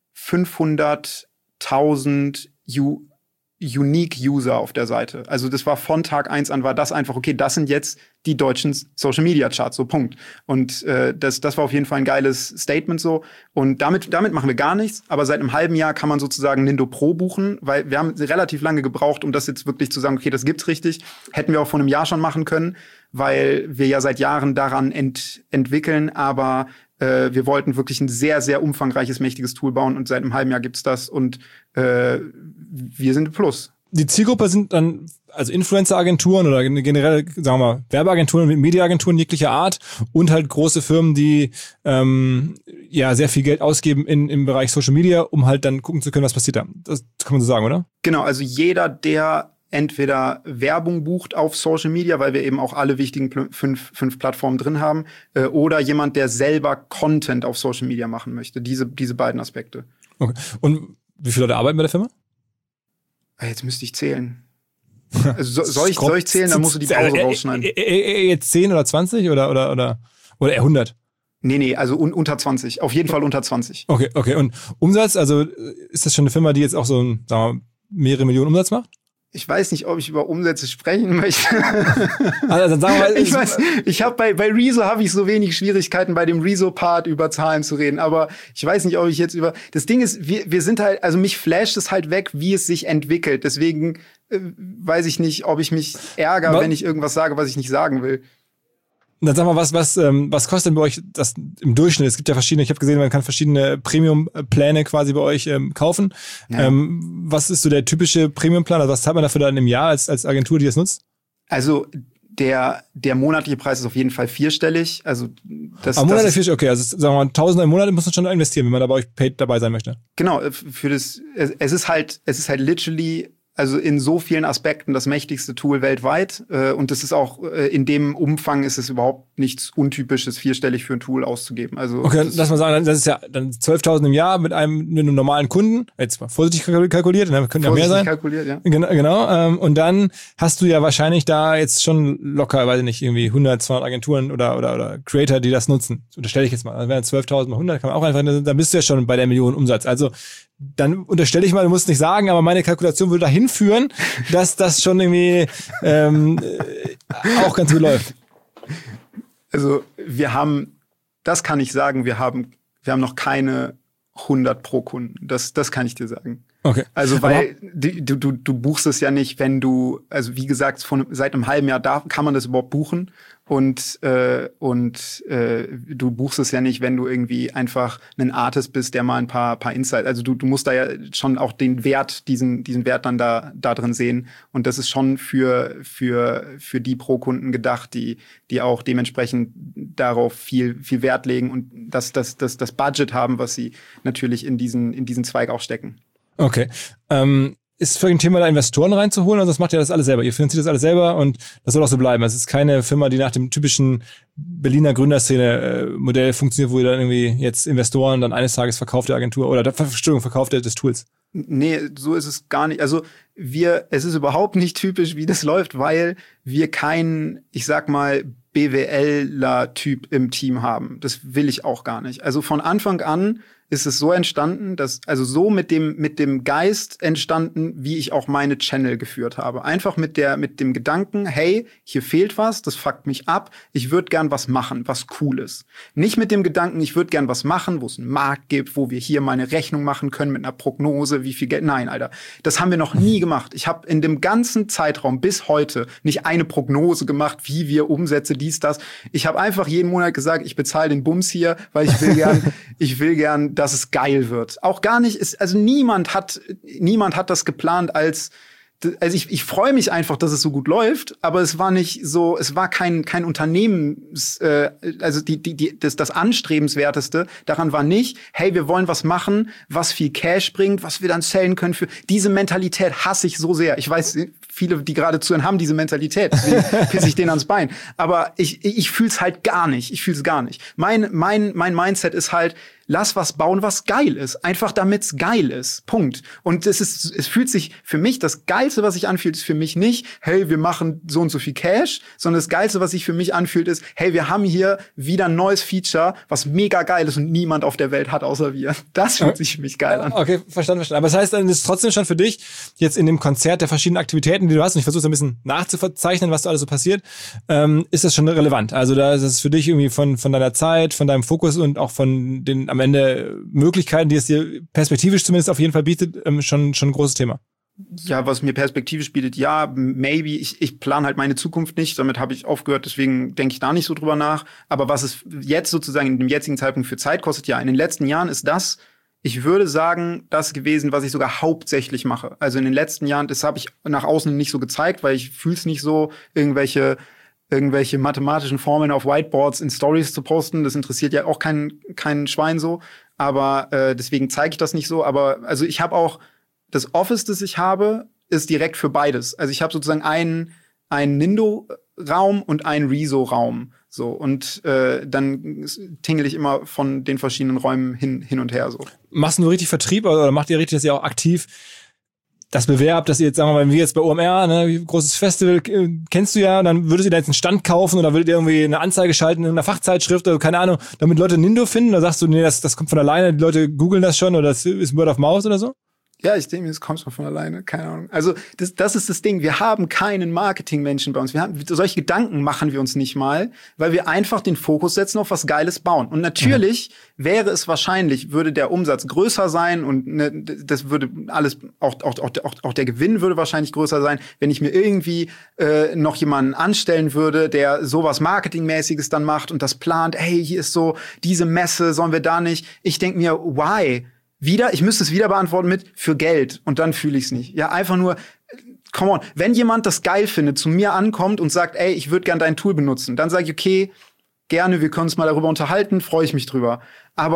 fünfhunderttausend U Unique User auf der Seite. Also das war von Tag eins an, war das einfach, okay, das sind jetzt die deutschen Social Media Charts, so Punkt. Und äh, das, das war auf jeden Fall ein geiles Statement so. Und damit, damit machen wir gar nichts. Aber seit einem halben Jahr kann man sozusagen Nindo Pro buchen, weil wir haben relativ lange gebraucht, um das jetzt wirklich zu sagen, okay, das gibt's richtig. Hätten wir auch vor einem Jahr schon machen können, weil wir ja seit Jahren daran ent, entwickeln, aber äh, wir wollten wirklich ein sehr, sehr umfangreiches, mächtiges Tool bauen und seit einem halben Jahr gibt's das und äh, wir sind Plus. Die Zielgruppe sind dann also Influencer-Agenturen oder generell, sagen wir mal, Werbeagenturen, Mediaagenturen jeglicher Art und halt große Firmen, die ähm, ja sehr viel Geld ausgeben in, im Bereich Social Media, um halt dann gucken zu können, was passiert da. Das kann man so sagen, oder? Genau, also jeder, der entweder Werbung bucht auf Social Media, weil wir eben auch alle wichtigen pl- fünf, fünf Plattformen drin haben, äh, oder jemand, der selber Content auf Social Media machen möchte. Diese, diese beiden Aspekte. Okay. Und wie viele Leute arbeiten bei der Firma? Jetzt müsste ich zählen. Also so, soll, ich, soll ich zählen, dann musst du die Pause rausschneiden. Jetzt zehn oder zwanzig oder, oder, oder, oder eher hundert? Nee, nee, also un- unter zwanzig. Auf jeden Fall unter zwanzig. Okay, okay. Und Umsatz, also ist das schon eine Firma, die jetzt auch so, sagen wir mal, mehrere Millionen Umsatz macht? Ich weiß nicht, ob ich über Umsätze sprechen möchte. Also dann sagen wir mal, ich weiß, ich habe bei bei Rezo habe ich so wenig Schwierigkeiten, bei dem Rezo-Part über Zahlen zu reden. Aber ich weiß nicht, ob ich jetzt über. Das Ding ist, wir wir sind halt, also mich flasht es halt weg, wie es sich entwickelt. Deswegen äh, weiß ich nicht, ob ich mich ärgere, wenn ich irgendwas sage, was ich nicht sagen will. Dann sag mal, was was ähm, was kostet denn bei euch das im Durchschnitt? Es gibt ja verschiedene, ich habe gesehen, man kann verschiedene Premium-Pläne quasi bei euch ähm, kaufen. Ja. Ähm, was ist so der typische Premium-Plan? Also was zahlt man dafür dann im Jahr als als Agentur, die das nutzt? Also der der monatliche Preis ist auf jeden Fall vierstellig. Also das, Aber monatlich das vierstellig, okay. Also sagen wir mal, Tausender im Monat muss man schon investieren, wenn man da bei euch paid dabei sein möchte. Genau, für das es, es ist halt es ist halt literally also in so vielen Aspekten das mächtigste Tool weltweit. Äh, und das ist auch, äh, in dem Umfang ist es überhaupt nichts Untypisches, vierstellig für ein Tool auszugeben. Also okay, lass mal sagen, das ist ja dann zwölftausend im Jahr mit einem, mit einem normalen Kunden. Jetzt mal vorsichtig kalkuliert, dann können ja mehr sein. kalkuliert, ja. Genau, genau. Ähm, und dann hast du ja wahrscheinlich da jetzt schon locker, weiß ich nicht, irgendwie hundert, zweihundert Agenturen oder, oder, oder Creator, die das nutzen. Das unterstelle ich jetzt mal. Also wenn zwölftausend mal hundert, kann man auch einfach, dann bist du ja schon bei der Million Umsatz. Also dann unterstelle ich mal, du musst nicht sagen, aber meine Kalkulation würde dahin führen, dass das schon irgendwie ähm, auch ganz gut läuft. Also wir haben, das kann ich sagen, wir haben, wir haben noch keine hundert pro Kunden. Das, das kann ich dir sagen. Okay. Also weil du, du, du buchst es ja nicht, wenn du, also wie gesagt, von, seit einem halben Jahr da kann man das überhaupt buchen. Und äh, und äh, du buchst es ja nicht, wenn du irgendwie einfach ein Artist bist, der mal ein paar paar Insights. Also du du musst da ja schon auch den Wert, diesen diesen Wert dann da da drin sehen. Und das ist schon für für für die Pro-Kunden gedacht, die die auch dementsprechend darauf viel viel Wert legen und das das das das Budget haben, was sie natürlich in diesen in diesen Zweig auch stecken. Okay. Ähm Ist für ein Thema, da Investoren reinzuholen, also das macht ihr das alles selber. Ihr finanziert das alles selber und das soll auch so bleiben. Es ist keine Firma, die nach dem typischen Berliner Gründerszene-Modell funktioniert, wo ihr dann irgendwie jetzt Investoren dann eines Tages verkauft der Agentur oder der Entschuldigung, verkauft der des Tools. Nee, so ist es gar nicht. Also wir, es ist überhaupt nicht typisch, wie das läuft, weil wir keinen, ich sag mal, BWLer-Typ im Team haben. Das will ich auch gar nicht. Also von Anfang an ist es so entstanden, dass, also so mit dem, mit dem Geist entstanden, wie ich auch meine Channel geführt habe. Einfach mit der, mit dem Gedanken, hey, hier fehlt was, das fuckt mich ab, ich würde gern was machen, was cool ist. Nicht mit dem Gedanken, ich würde gern was machen, wo es einen Markt gibt, wo wir hier mal eine Rechnung machen können mit einer Prognose, wie viel Geld. Nein, Alter, das haben wir noch nie gemacht. Ich habe in dem ganzen Zeitraum bis heute nicht eine Prognose gemacht, wie wir Umsätze, dies, das. Ich habe einfach jeden Monat gesagt, ich bezahle den Bums hier, weil ich will gern, ich will gern, dass es geil wird. Auch gar nicht, ist, also niemand hat, niemand hat das geplant als, also ich, ich freue mich einfach, dass es so gut läuft, aber es war nicht so, es war kein, kein Unternehmens, äh, also die, die, die, das, das Anstrebenswerteste daran war nicht, hey, wir wollen was machen, was viel Cash bringt, was wir dann sellen können für, diese Mentalität hasse ich so sehr. Ich weiß, viele, die gerade zuhören, haben diese Mentalität, deswegen pisse ich denen ans Bein. Aber ich, ich fühl's halt gar nicht, ich fühl's gar nicht. Mein, mein, mein Mindset ist halt, lass was bauen, was geil ist. Einfach damit's geil ist. Punkt. Und es ist, es fühlt sich für mich, das Geilste, was sich anfühlt, ist für mich nicht, hey, wir machen so und so viel Cash, sondern das Geilste, was sich für mich anfühlt, ist, hey, wir haben hier wieder ein neues Feature, was mega geil ist und niemand auf der Welt hat, außer wir. Das fühlt sich für mich geil an. Okay, verstanden, verstanden. Aber das heißt, dann ist es trotzdem schon für dich, jetzt in dem Konzert der verschiedenen Aktivitäten, die du hast, und ich versuche es ein bisschen nachzuverzeichnen, was da alles so passiert, ähm, ist das schon relevant. Also da ist es für dich irgendwie von, von deiner Zeit, von deinem Fokus und auch von den am Ende Möglichkeiten, die es dir perspektivisch zumindest auf jeden Fall bietet, ähm, schon schon ein großes Thema. Ja, was mir perspektivisch bietet, ja, maybe. Ich, ich plane halt meine Zukunft nicht, damit habe ich aufgehört, deswegen denke ich da nicht so drüber nach. Aber was es jetzt sozusagen in dem jetzigen Zeitpunkt für Zeit kostet, ja, in den letzten Jahren ist das, ich würde sagen, das gewesen, was ich sogar hauptsächlich mache. Also in den letzten Jahren, das habe ich nach außen nicht so gezeigt, weil ich fühle es nicht so, irgendwelche irgendwelche mathematischen Formeln auf Whiteboards in Stories zu posten. Das interessiert ja auch kein kein Schwein so. Aber äh, deswegen zeige ich das nicht so. Aber also ich habe auch, das Office, das ich habe, ist direkt für beides. Also ich habe sozusagen einen, einen Nindo-Raum und einen Rezo-Raum. So, und äh, dann tingle ich immer von den verschiedenen Räumen hin, hin und her. So. Machst du nur richtig Vertrieb oder macht ihr richtig, dass ihr auch aktiv das bewerbt, dass ihr jetzt, sagen wir mal, wie jetzt bei O M R, ne, großes Festival, äh, kennst du ja, dann würdet ihr da jetzt einen Stand kaufen oder würdet ihr irgendwie eine Anzeige schalten in einer Fachzeitschrift oder keine Ahnung, damit Leute Nindo finden? Oder sagst du, nee, das, das kommt von alleine, die Leute googeln das schon oder das ist Word of Mouth oder so? Ja, ich denke, es kommt schon von alleine, keine Ahnung. Also das, das ist das Ding, wir haben keinen Marketingmenschen bei uns. Wir haben, solche Gedanken machen wir uns nicht mal, weil wir einfach den Fokus setzen auf was Geiles bauen. Und natürlich mhm. wäre es wahrscheinlich, würde der Umsatz größer sein und ne, das würde alles, auch, auch, auch, auch der Gewinn würde wahrscheinlich größer sein, wenn ich mir irgendwie äh, noch jemanden anstellen würde, der sowas Marketingmäßiges dann macht und das plant, hey, hier ist so diese Messe, sollen wir da nicht? Ich denke mir, why? Wieder, ich müsste es wieder beantworten mit für Geld und dann fühle ich es nicht. Ja, einfach nur, come on, wenn jemand das geil findet, zu mir ankommt und sagt, ey, ich würde gern dein Tool benutzen, dann sage ich, okay, gerne, wir können uns mal darüber unterhalten, freue ich mich drüber. Aber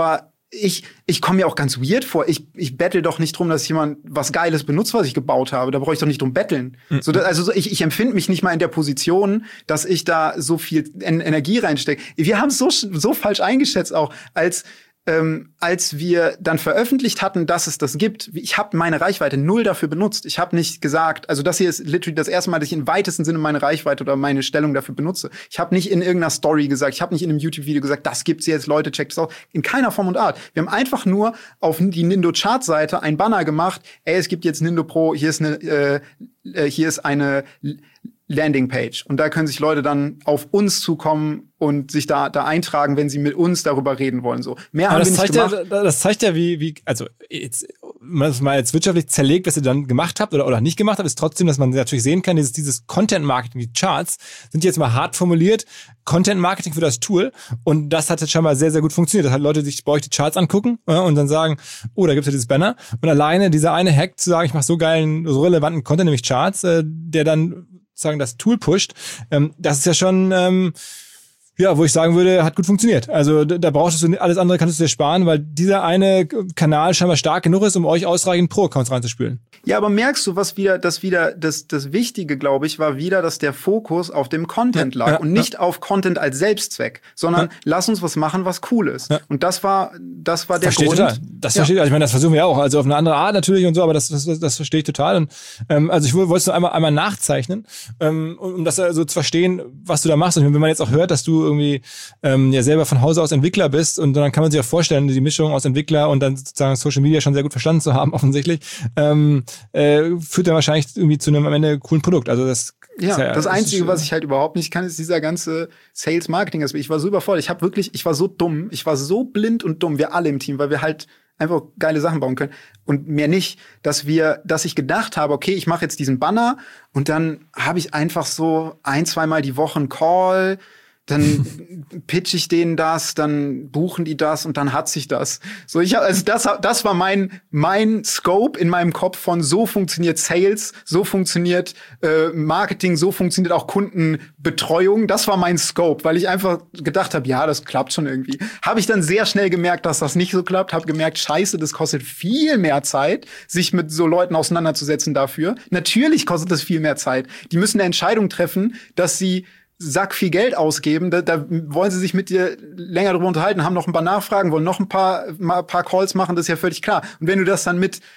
ich, ich komme mir auch ganz weird vor. Ich, ich bettel doch nicht drum, dass jemand was Geiles benutzt, was ich gebaut habe. Da brauche ich doch nicht drum betteln. Mhm. So, also so, ich, ich empfinde mich nicht mal in der Position, dass ich da so viel en- Energie reinstecke. Wir haben es so, so falsch eingeschätzt auch, als Ähm, als wir dann veröffentlicht hatten, dass es das gibt. Ich habe meine Reichweite null dafür benutzt. Ich habe nicht gesagt, also das hier ist literally das erste Mal, dass ich im weitesten Sinne meine Reichweite oder meine Stellung dafür benutze. Ich habe nicht in irgendeiner Story gesagt, ich habe nicht in einem YouTube-Video gesagt, das gibt's jetzt, Leute, checkt es aus. In keiner Form und Art. Wir haben einfach nur auf die Nindo-Chart-Seite ein Banner gemacht, ey, es gibt jetzt Nindo Pro, hier ist eine, äh, hier ist eine Landingpage. Und da können sich Leute dann auf uns zukommen und sich da, da eintragen, wenn sie mit uns darüber reden wollen. So. Mehr Aber haben das wir nicht zeigt gemacht. ja, das zeigt ja, wie, wie, also, jetzt, man das mal jetzt wirtschaftlich zerlegt, was ihr dann gemacht habt oder, oder nicht gemacht habt, ist trotzdem, dass man natürlich sehen kann, dieses, dieses Content-Marketing, die Charts, sind jetzt mal hart formuliert, Content-Marketing für das Tool. Und das hat jetzt schon mal sehr, sehr gut funktioniert. Das hat Leute sich bei euch die Charts angucken, ja, und dann sagen, oh, da gibt's ja dieses Banner. Und alleine dieser eine Hack zu sagen, ich mache so geilen, so relevanten Content, nämlich Charts, äh, der dann sagen, das Tool pusht, ähm, das ist ja schon, ähm, ja, wo ich sagen würde, hat gut funktioniert. Also da, da brauchst du alles andere, kannst du dir sparen, weil dieser eine Kanal scheinbar stark genug ist, um euch ausreichend Pro-Accounts reinzuspülen. Ja, aber merkst du, was wieder, das wieder, das, das Wichtige, glaube ich, war wieder, dass der Fokus auf dem Content lag, ja, und nicht ja. auf Content als Selbstzweck, sondern ja. lass uns was machen, was cool ist. Ja. Und das war, das war der verstehe Grund. Total. Das ja. verstehe ich. Also ich meine, das versuchen wir auch, also auf eine andere Art natürlich und so, aber das, das, das verstehe ich total. Und ähm, also ich wollte es nur einmal, einmal nachzeichnen, ähm, um das so zu verstehen, was du da machst. Und wenn man jetzt auch hört, dass du irgendwie ähm, ja selber von Hause aus Entwickler bist, und dann kann man sich auch vorstellen, die Mischung aus Entwickler und dann sozusagen Social Media schon sehr gut verstanden zu haben, offensichtlich, ähm, äh, führt dann wahrscheinlich irgendwie zu einem am Ende coolen Produkt. Also das ja, ja, das Einzige, ist, was ich halt überhaupt nicht kann, ist dieser ganze Sales-Marketing. Ich war so überfordert. Ich habe wirklich, ich war so dumm. Ich war so blind und dumm. Wir alle im Team, weil wir halt einfach geile Sachen bauen können. Und mehr nicht, dass wir, dass ich gedacht habe, okay, ich mache jetzt diesen Banner und dann habe ich einfach so ein, zweimal die Woche einen Call, dann pitch ich denen das, dann buchen die das und dann hat sich das. So, ich hab, also das, das war mein mein Scope in meinem Kopf von so funktioniert Sales, so funktioniert äh, Marketing, so funktioniert auch Kundenbetreuung. Das war mein Scope, weil ich einfach gedacht habe, ja, das klappt schon irgendwie. Habe ich dann sehr schnell gemerkt, dass das nicht so klappt. Habe gemerkt, scheiße, das kostet viel mehr Zeit, sich mit so Leuten auseinanderzusetzen dafür. Natürlich kostet das viel mehr Zeit. Die müssen eine Entscheidung treffen, dass sie Sack viel Geld ausgeben, da, da wollen sie sich mit dir länger drüber unterhalten, haben noch ein paar Nachfragen, wollen noch ein paar, mal ein paar Calls machen, das ist ja völlig klar. Und wenn du das dann mit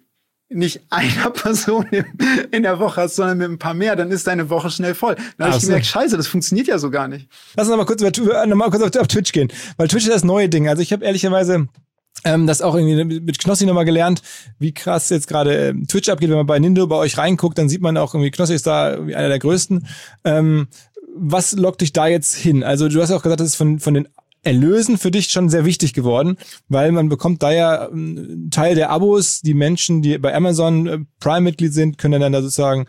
nicht einer Person in der Woche hast, sondern mit ein paar mehr, dann ist deine Woche schnell voll. Dann habe ich gemerkt, scheiße, das funktioniert ja so gar nicht. Lass uns noch mal kurz, noch mal kurz auf, auf Twitch gehen, weil Twitch ist das neue Ding. Also ich habe ehrlicherweise Ähm, das auch irgendwie mit Knossi nochmal gelernt, wie krass jetzt gerade ähm, Twitch abgeht. Wenn man bei Nindo bei euch reinguckt, dann sieht man auch irgendwie, Knossi ist da irgendwie einer der größten. Ähm, was lockt dich da jetzt hin? Also du hast ja auch gesagt, das ist von, von den Erlösen für dich schon sehr wichtig geworden, weil man bekommt da ja einen Teil der Abos, die Menschen, die bei Amazon äh, Prime-Mitglied sind, können dann da sozusagen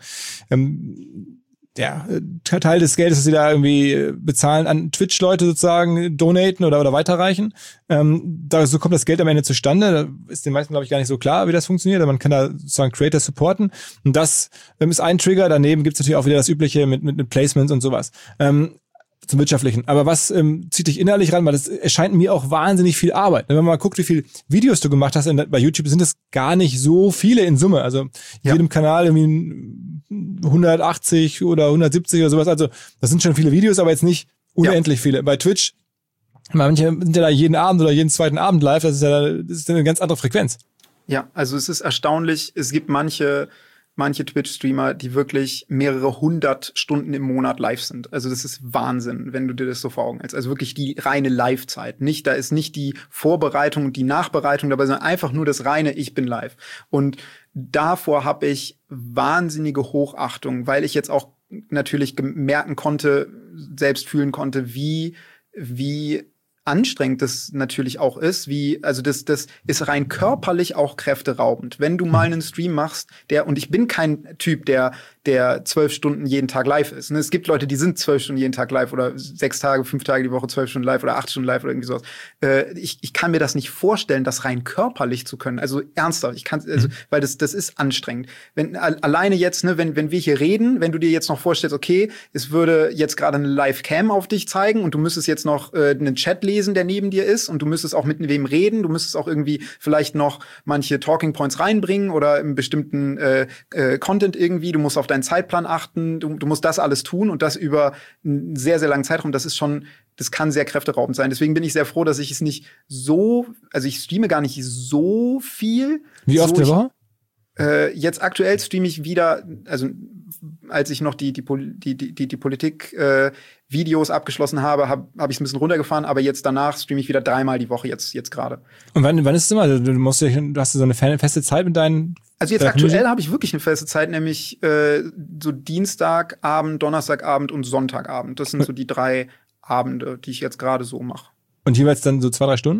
ähm, ja, Teil des Geldes, das sie da irgendwie bezahlen, an Twitch-Leute sozusagen donaten oder, oder weiterreichen. Ähm, da, so kommt das Geld am Ende zustande. Da ist den meisten, glaube ich, gar nicht so klar, wie das funktioniert. Aber man kann da sozusagen Creator supporten. Und das ähm, ist ein Trigger. Daneben gibt es natürlich auch wieder das Übliche mit, mit, mit Placements und sowas. Ähm, zum Wirtschaftlichen. Aber was ähm, zieht dich innerlich ran? Weil das erscheint mir auch wahnsinnig viel Arbeit. Wenn man mal guckt, wie viele Videos du gemacht hast in, bei YouTube, sind es gar nicht so viele in Summe. Also in ja. jedem Kanal irgendwie hundertachtzig oder hundertsiebzig oder sowas. Also das sind schon viele Videos, aber jetzt nicht unendlich ja. viele. Bei Twitch, manche sind ja da jeden Abend oder jeden zweiten Abend live. Das ist ja das ist eine ganz andere Frequenz. Ja, also es ist erstaunlich. Es gibt manche manche Twitch-Streamer, die wirklich mehrere hundert Stunden im Monat live sind. Also das ist Wahnsinn, wenn du dir das so vor Augen hältst. Also wirklich die reine Live-Zeit. Nicht, da ist nicht die Vorbereitung und die Nachbereitung dabei, sondern einfach nur das reine Ich bin live. Und davor habe ich wahnsinnige Hochachtung, weil ich jetzt auch natürlich merken konnte, selbst fühlen konnte, wie wie anstrengend das natürlich auch ist, wie, also das, das ist rein körperlich auch kräfteraubend. Wenn du mal einen Stream machst, der, und ich bin kein Typ, der, der zwölf Stunden jeden Tag live ist. Es gibt Leute, die sind zwölf Stunden jeden Tag live oder sechs Tage, fünf Tage die Woche, zwölf Stunden live oder acht Stunden live oder irgendwie sowas. Äh, ich, ich kann mir das nicht vorstellen, das rein körperlich zu können. Also ernsthaft, ich kann, also, weil das, das ist anstrengend. Wenn, alleine jetzt, ne, wenn, wenn wir hier reden, wenn du dir jetzt noch vorstellst, okay, es würde jetzt gerade eine Live-Cam auf dich zeigen und du müsstest jetzt noch äh, einen Chat lesen, vorlesen, der neben dir ist, und du müsstest auch mit wem reden, du müsstest auch irgendwie vielleicht noch manche Talking Points reinbringen oder im bestimmten äh, äh, Content irgendwie, du musst auf deinen Zeitplan achten, du, du musst das alles tun und das über einen sehr, sehr langen Zeitraum, das ist schon, das kann sehr kräfteraubend sein. Deswegen bin ich sehr froh, dass ich es nicht so, also ich streame gar nicht so viel. Wie oft so der Woche? Äh, jetzt aktuell streame ich wieder, also als ich noch die die die die, die Politik äh, Videos abgeschlossen habe, habe hab ich es ein bisschen runtergefahren, aber jetzt danach streame ich wieder dreimal die Woche jetzt jetzt gerade. Und wann wann ist es immer? Also, du musst ja, du hast so eine feste Zeit mit deinen. Also jetzt aktuell habe ich wirklich eine feste Zeit, nämlich äh, so Dienstagabend, Donnerstagabend und Sonntagabend. Das sind so die drei Abende, die ich jetzt gerade so mache. Und jeweils dann so zwei, drei Stunden?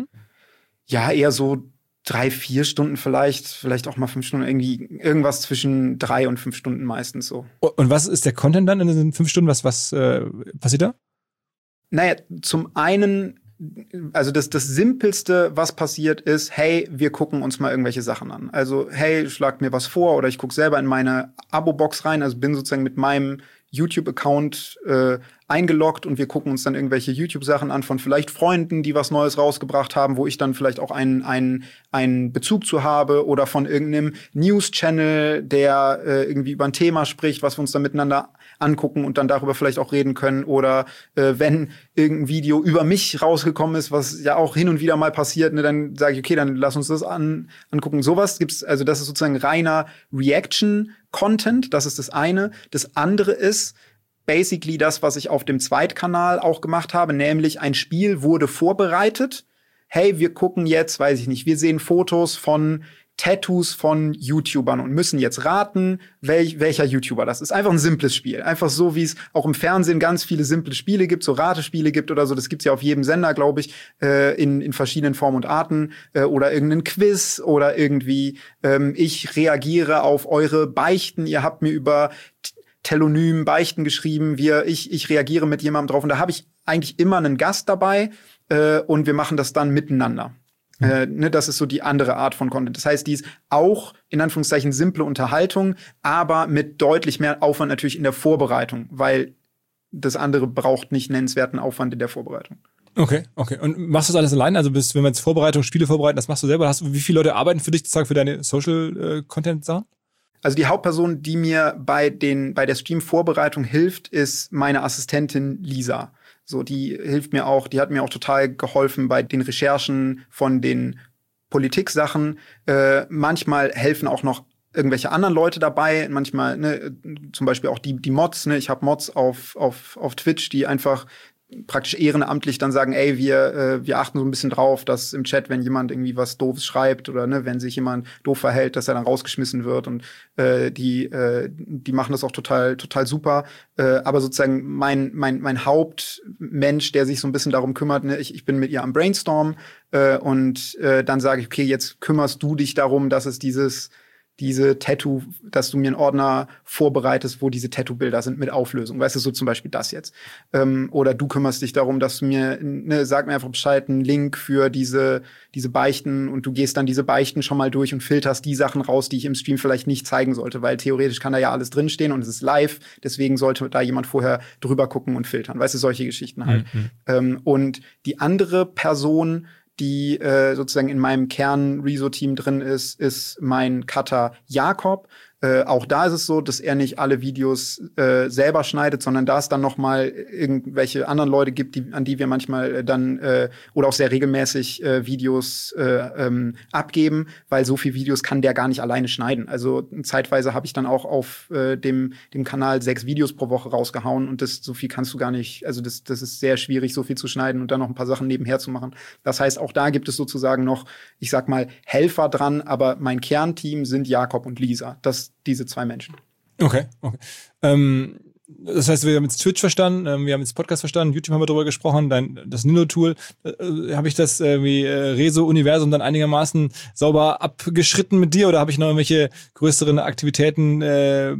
Ja, eher so drei, vier Stunden vielleicht, vielleicht auch mal fünf Stunden, irgendwie irgendwas zwischen drei und fünf Stunden meistens so. Und was ist der Content dann in diesen fünf Stunden? Was, was äh, passiert da? Naja, zum einen, also das, das Simpelste, was passiert, ist, hey, wir gucken uns mal irgendwelche Sachen an. Also, hey, schlagt mir was vor oder ich gucke selber in meine Abo-Box rein, also bin sozusagen mit meinem YouTube-Account äh, eingeloggt und wir gucken uns dann irgendwelche YouTube-Sachen an von vielleicht Freunden, die was Neues rausgebracht haben, wo ich dann vielleicht auch einen, einen, einen Bezug zu habe oder von irgendeinem News-Channel, der äh, irgendwie über ein Thema spricht, was wir uns dann miteinander angucken und dann darüber vielleicht auch reden können. Oder äh, wenn irgendein Video über mich rausgekommen ist, was ja auch hin und wieder mal passiert, ne, dann sage ich, okay, dann lass uns das an, angucken. Sowas gibt's, also das ist sozusagen reiner Reaction-Content, das ist das eine. Das andere ist basically das, was ich auf dem Zweitkanal auch gemacht habe, nämlich ein Spiel wurde vorbereitet. Hey, wir gucken jetzt, weiß ich nicht, wir sehen Fotos von Tattoos von YouTubern und müssen jetzt raten, welch, welcher YouTuber das ist. Einfach ein simples Spiel. Einfach so, wie es auch im Fernsehen ganz viele simple Spiele gibt, so Ratespiele gibt oder so. Das gibt's ja auf jedem Sender, glaube ich, äh, in, in verschiedenen Formen und Arten. Äh, oder irgendein Quiz oder irgendwie ähm, ich reagiere auf eure Beichten. Ihr habt mir über Telonym Beichten geschrieben. Wir, ich, ich reagiere mit jemandem drauf. Und da habe ich eigentlich immer einen Gast dabei äh, und wir machen das dann miteinander. Mhm. Äh, ne, das ist so die andere Art von Content. Das heißt, die ist auch in Anführungszeichen simple Unterhaltung, aber mit deutlich mehr Aufwand natürlich in der Vorbereitung, weil das andere braucht nicht nennenswerten Aufwand in der Vorbereitung. Okay, okay. Und machst du das alles alleine? Also bist, wenn wir jetzt Vorbereitung, Spiele vorbereiten, das machst du selber? Hast du, wie viele Leute arbeiten für dich sozusagen für deine Social-Content-Sachen? Also die Hauptperson, die mir bei den bei der Stream-Vorbereitung hilft, ist meine Assistentin Lisa. So, die hilft mir auch, die hat mir auch total geholfen bei den Recherchen von den Politik-Sachen. Äh, manchmal helfen auch noch irgendwelche anderen Leute dabei. Manchmal, ne, zum Beispiel auch die die Mods. Ne, ich habe Mods auf auf auf Twitch, die einfach praktisch ehrenamtlich dann sagen, ey, wir äh, wir achten so ein bisschen drauf, dass im Chat, wenn jemand irgendwie was Doofes schreibt oder ne, wenn sich jemand doof verhält, dass er dann rausgeschmissen wird und äh, die äh, die machen das auch total total super. Äh, aber sozusagen mein mein mein Hauptmensch, der sich so ein bisschen darum kümmert, ne, ich ich bin mit ihr am Brainstorm äh, und äh, dann sage ich, okay, jetzt kümmerst du dich darum, dass es dieses diese Tattoo, dass du mir einen Ordner vorbereitest, wo diese Tattoo-Bilder sind mit Auflösung. Weißt du, so zum Beispiel das jetzt. Ähm, oder du kümmerst dich darum, dass du mir, ne, sag mir einfach Bescheid, einen Link für diese, diese Beichten und du gehst dann diese Beichten schon mal durch und filterst die Sachen raus, die ich im Stream vielleicht nicht zeigen sollte, weil theoretisch kann da ja alles drinstehen und es ist live, deswegen sollte da jemand vorher drüber gucken und filtern. Weißt du, solche Geschichten halt. Mhm. Ähm, und die andere Person, die äh, sozusagen in meinem Kern-Rezo-Team drin ist, ist mein Cutter Jakob. Äh, auch da ist es so, dass er nicht alle Videos äh, selber schneidet, sondern da es dann noch mal irgendwelche anderen Leute gibt, die, an die wir manchmal äh, dann äh, oder auch sehr regelmäßig äh, Videos äh, ähm, abgeben, weil so viele Videos kann der gar nicht alleine schneiden. Also zeitweise habe ich dann auch auf äh, dem dem Kanal sechs Videos pro Woche rausgehauen und das so viel kannst du gar nicht. Also das das ist sehr schwierig, so viel zu schneiden und dann noch ein paar Sachen nebenher zu machen. Das heißt, auch da gibt es sozusagen noch, ich sag mal, Helfer dran, aber mein Kernteam sind Jakob und Lisa. Das diese zwei Menschen. Okay, okay. Ähm, das heißt, wir haben jetzt Twitch verstanden, ähm, wir haben jetzt Podcast verstanden, YouTube haben wir drüber gesprochen, dann das Nino-Tool. Äh, habe ich das äh, wie äh, Rezo-Universum dann einigermaßen sauber abgeschritten mit dir oder habe ich noch irgendwelche größeren Aktivitäten äh,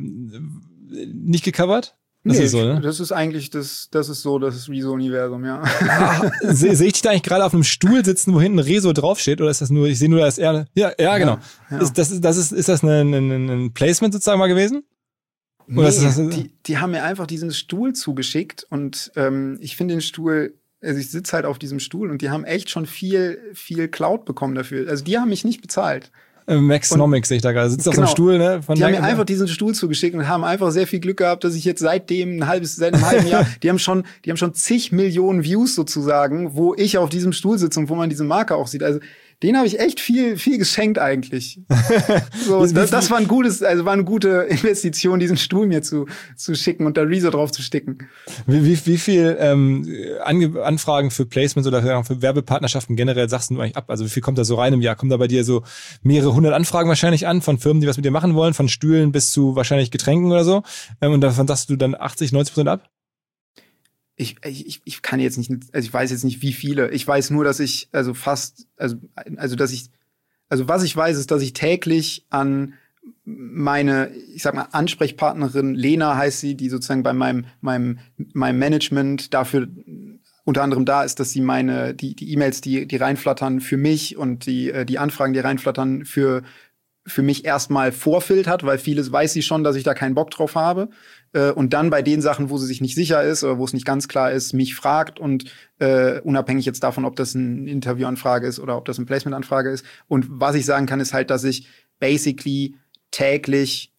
nicht gecovert? Das nee, ist so, ne? Das ist eigentlich das, das ist so das Rezo-Universum, ja. Sehe seh ich dich da eigentlich gerade auf einem Stuhl sitzen, wo hinten Rezo draufsteht? Oder ist das nur, ich sehe nur, dass er, ja, ja, genau. Ja, ja. Ist, das, ist, das ist, ist das ein, ein, ein Placement sozusagen mal gewesen? Oder nee, ist das, die, die haben mir einfach diesen Stuhl zugeschickt und ähm, ich finde den Stuhl also ich sitze halt auf diesem Stuhl und die haben echt schon viel, viel Cloud bekommen dafür. Also die haben mich nicht bezahlt. Maxnomics sehe ich da gerade. Sitzt genau, auf so einem Stuhl, ne? Von die haben mir einfach diesen Stuhl zugeschickt und haben einfach sehr viel Glück gehabt, dass ich jetzt seitdem ein halbes, seit einem halben Jahr, die haben schon, die haben schon zig Millionen Views sozusagen, wo ich auf diesem Stuhl sitze und wo man diese Marke auch sieht. Also den habe ich echt viel, viel geschenkt eigentlich. So, das, das war ein gutes, also war eine gute Investition, diesen Stuhl mir zu, zu schicken und da Rezo drauf zu sticken. Wie, wie, wie viel ähm, Ange- Anfragen für Placements oder für Werbepartnerschaften generell sagst du eigentlich ab? Also wie viel kommt da so rein im Jahr? Kommen da bei dir so mehrere hundert Anfragen wahrscheinlich an von Firmen, die was mit dir machen wollen, von Stühlen bis zu wahrscheinlich Getränken oder so? Ähm, und davon sagst du dann achtzig, neunzig Prozent ab? Ich, ich, ich kann jetzt nicht, also ich weiß jetzt nicht, wie viele. Ich weiß nur, dass ich, also fast, also, also, dass ich, also was ich weiß, ist, dass ich täglich an meine, ich sag mal, Ansprechpartnerin, Lena heißt sie, die sozusagen bei meinem, meinem, meinem Management dafür unter anderem da ist, dass sie meine, die, die E-Mails, die, die reinflattern für mich und die, die Anfragen, die reinflattern für, für mich erstmal vorfiltert, weil vieles weiß sie schon, dass ich da keinen Bock drauf habe. Und dann bei den Sachen, wo sie sich nicht sicher ist oder wo es nicht ganz klar ist, mich fragt und äh, unabhängig jetzt davon, ob das eine Interviewanfrage ist oder ob das eine Placementanfrage ist. Und was ich sagen kann, ist halt, dass ich basically täglich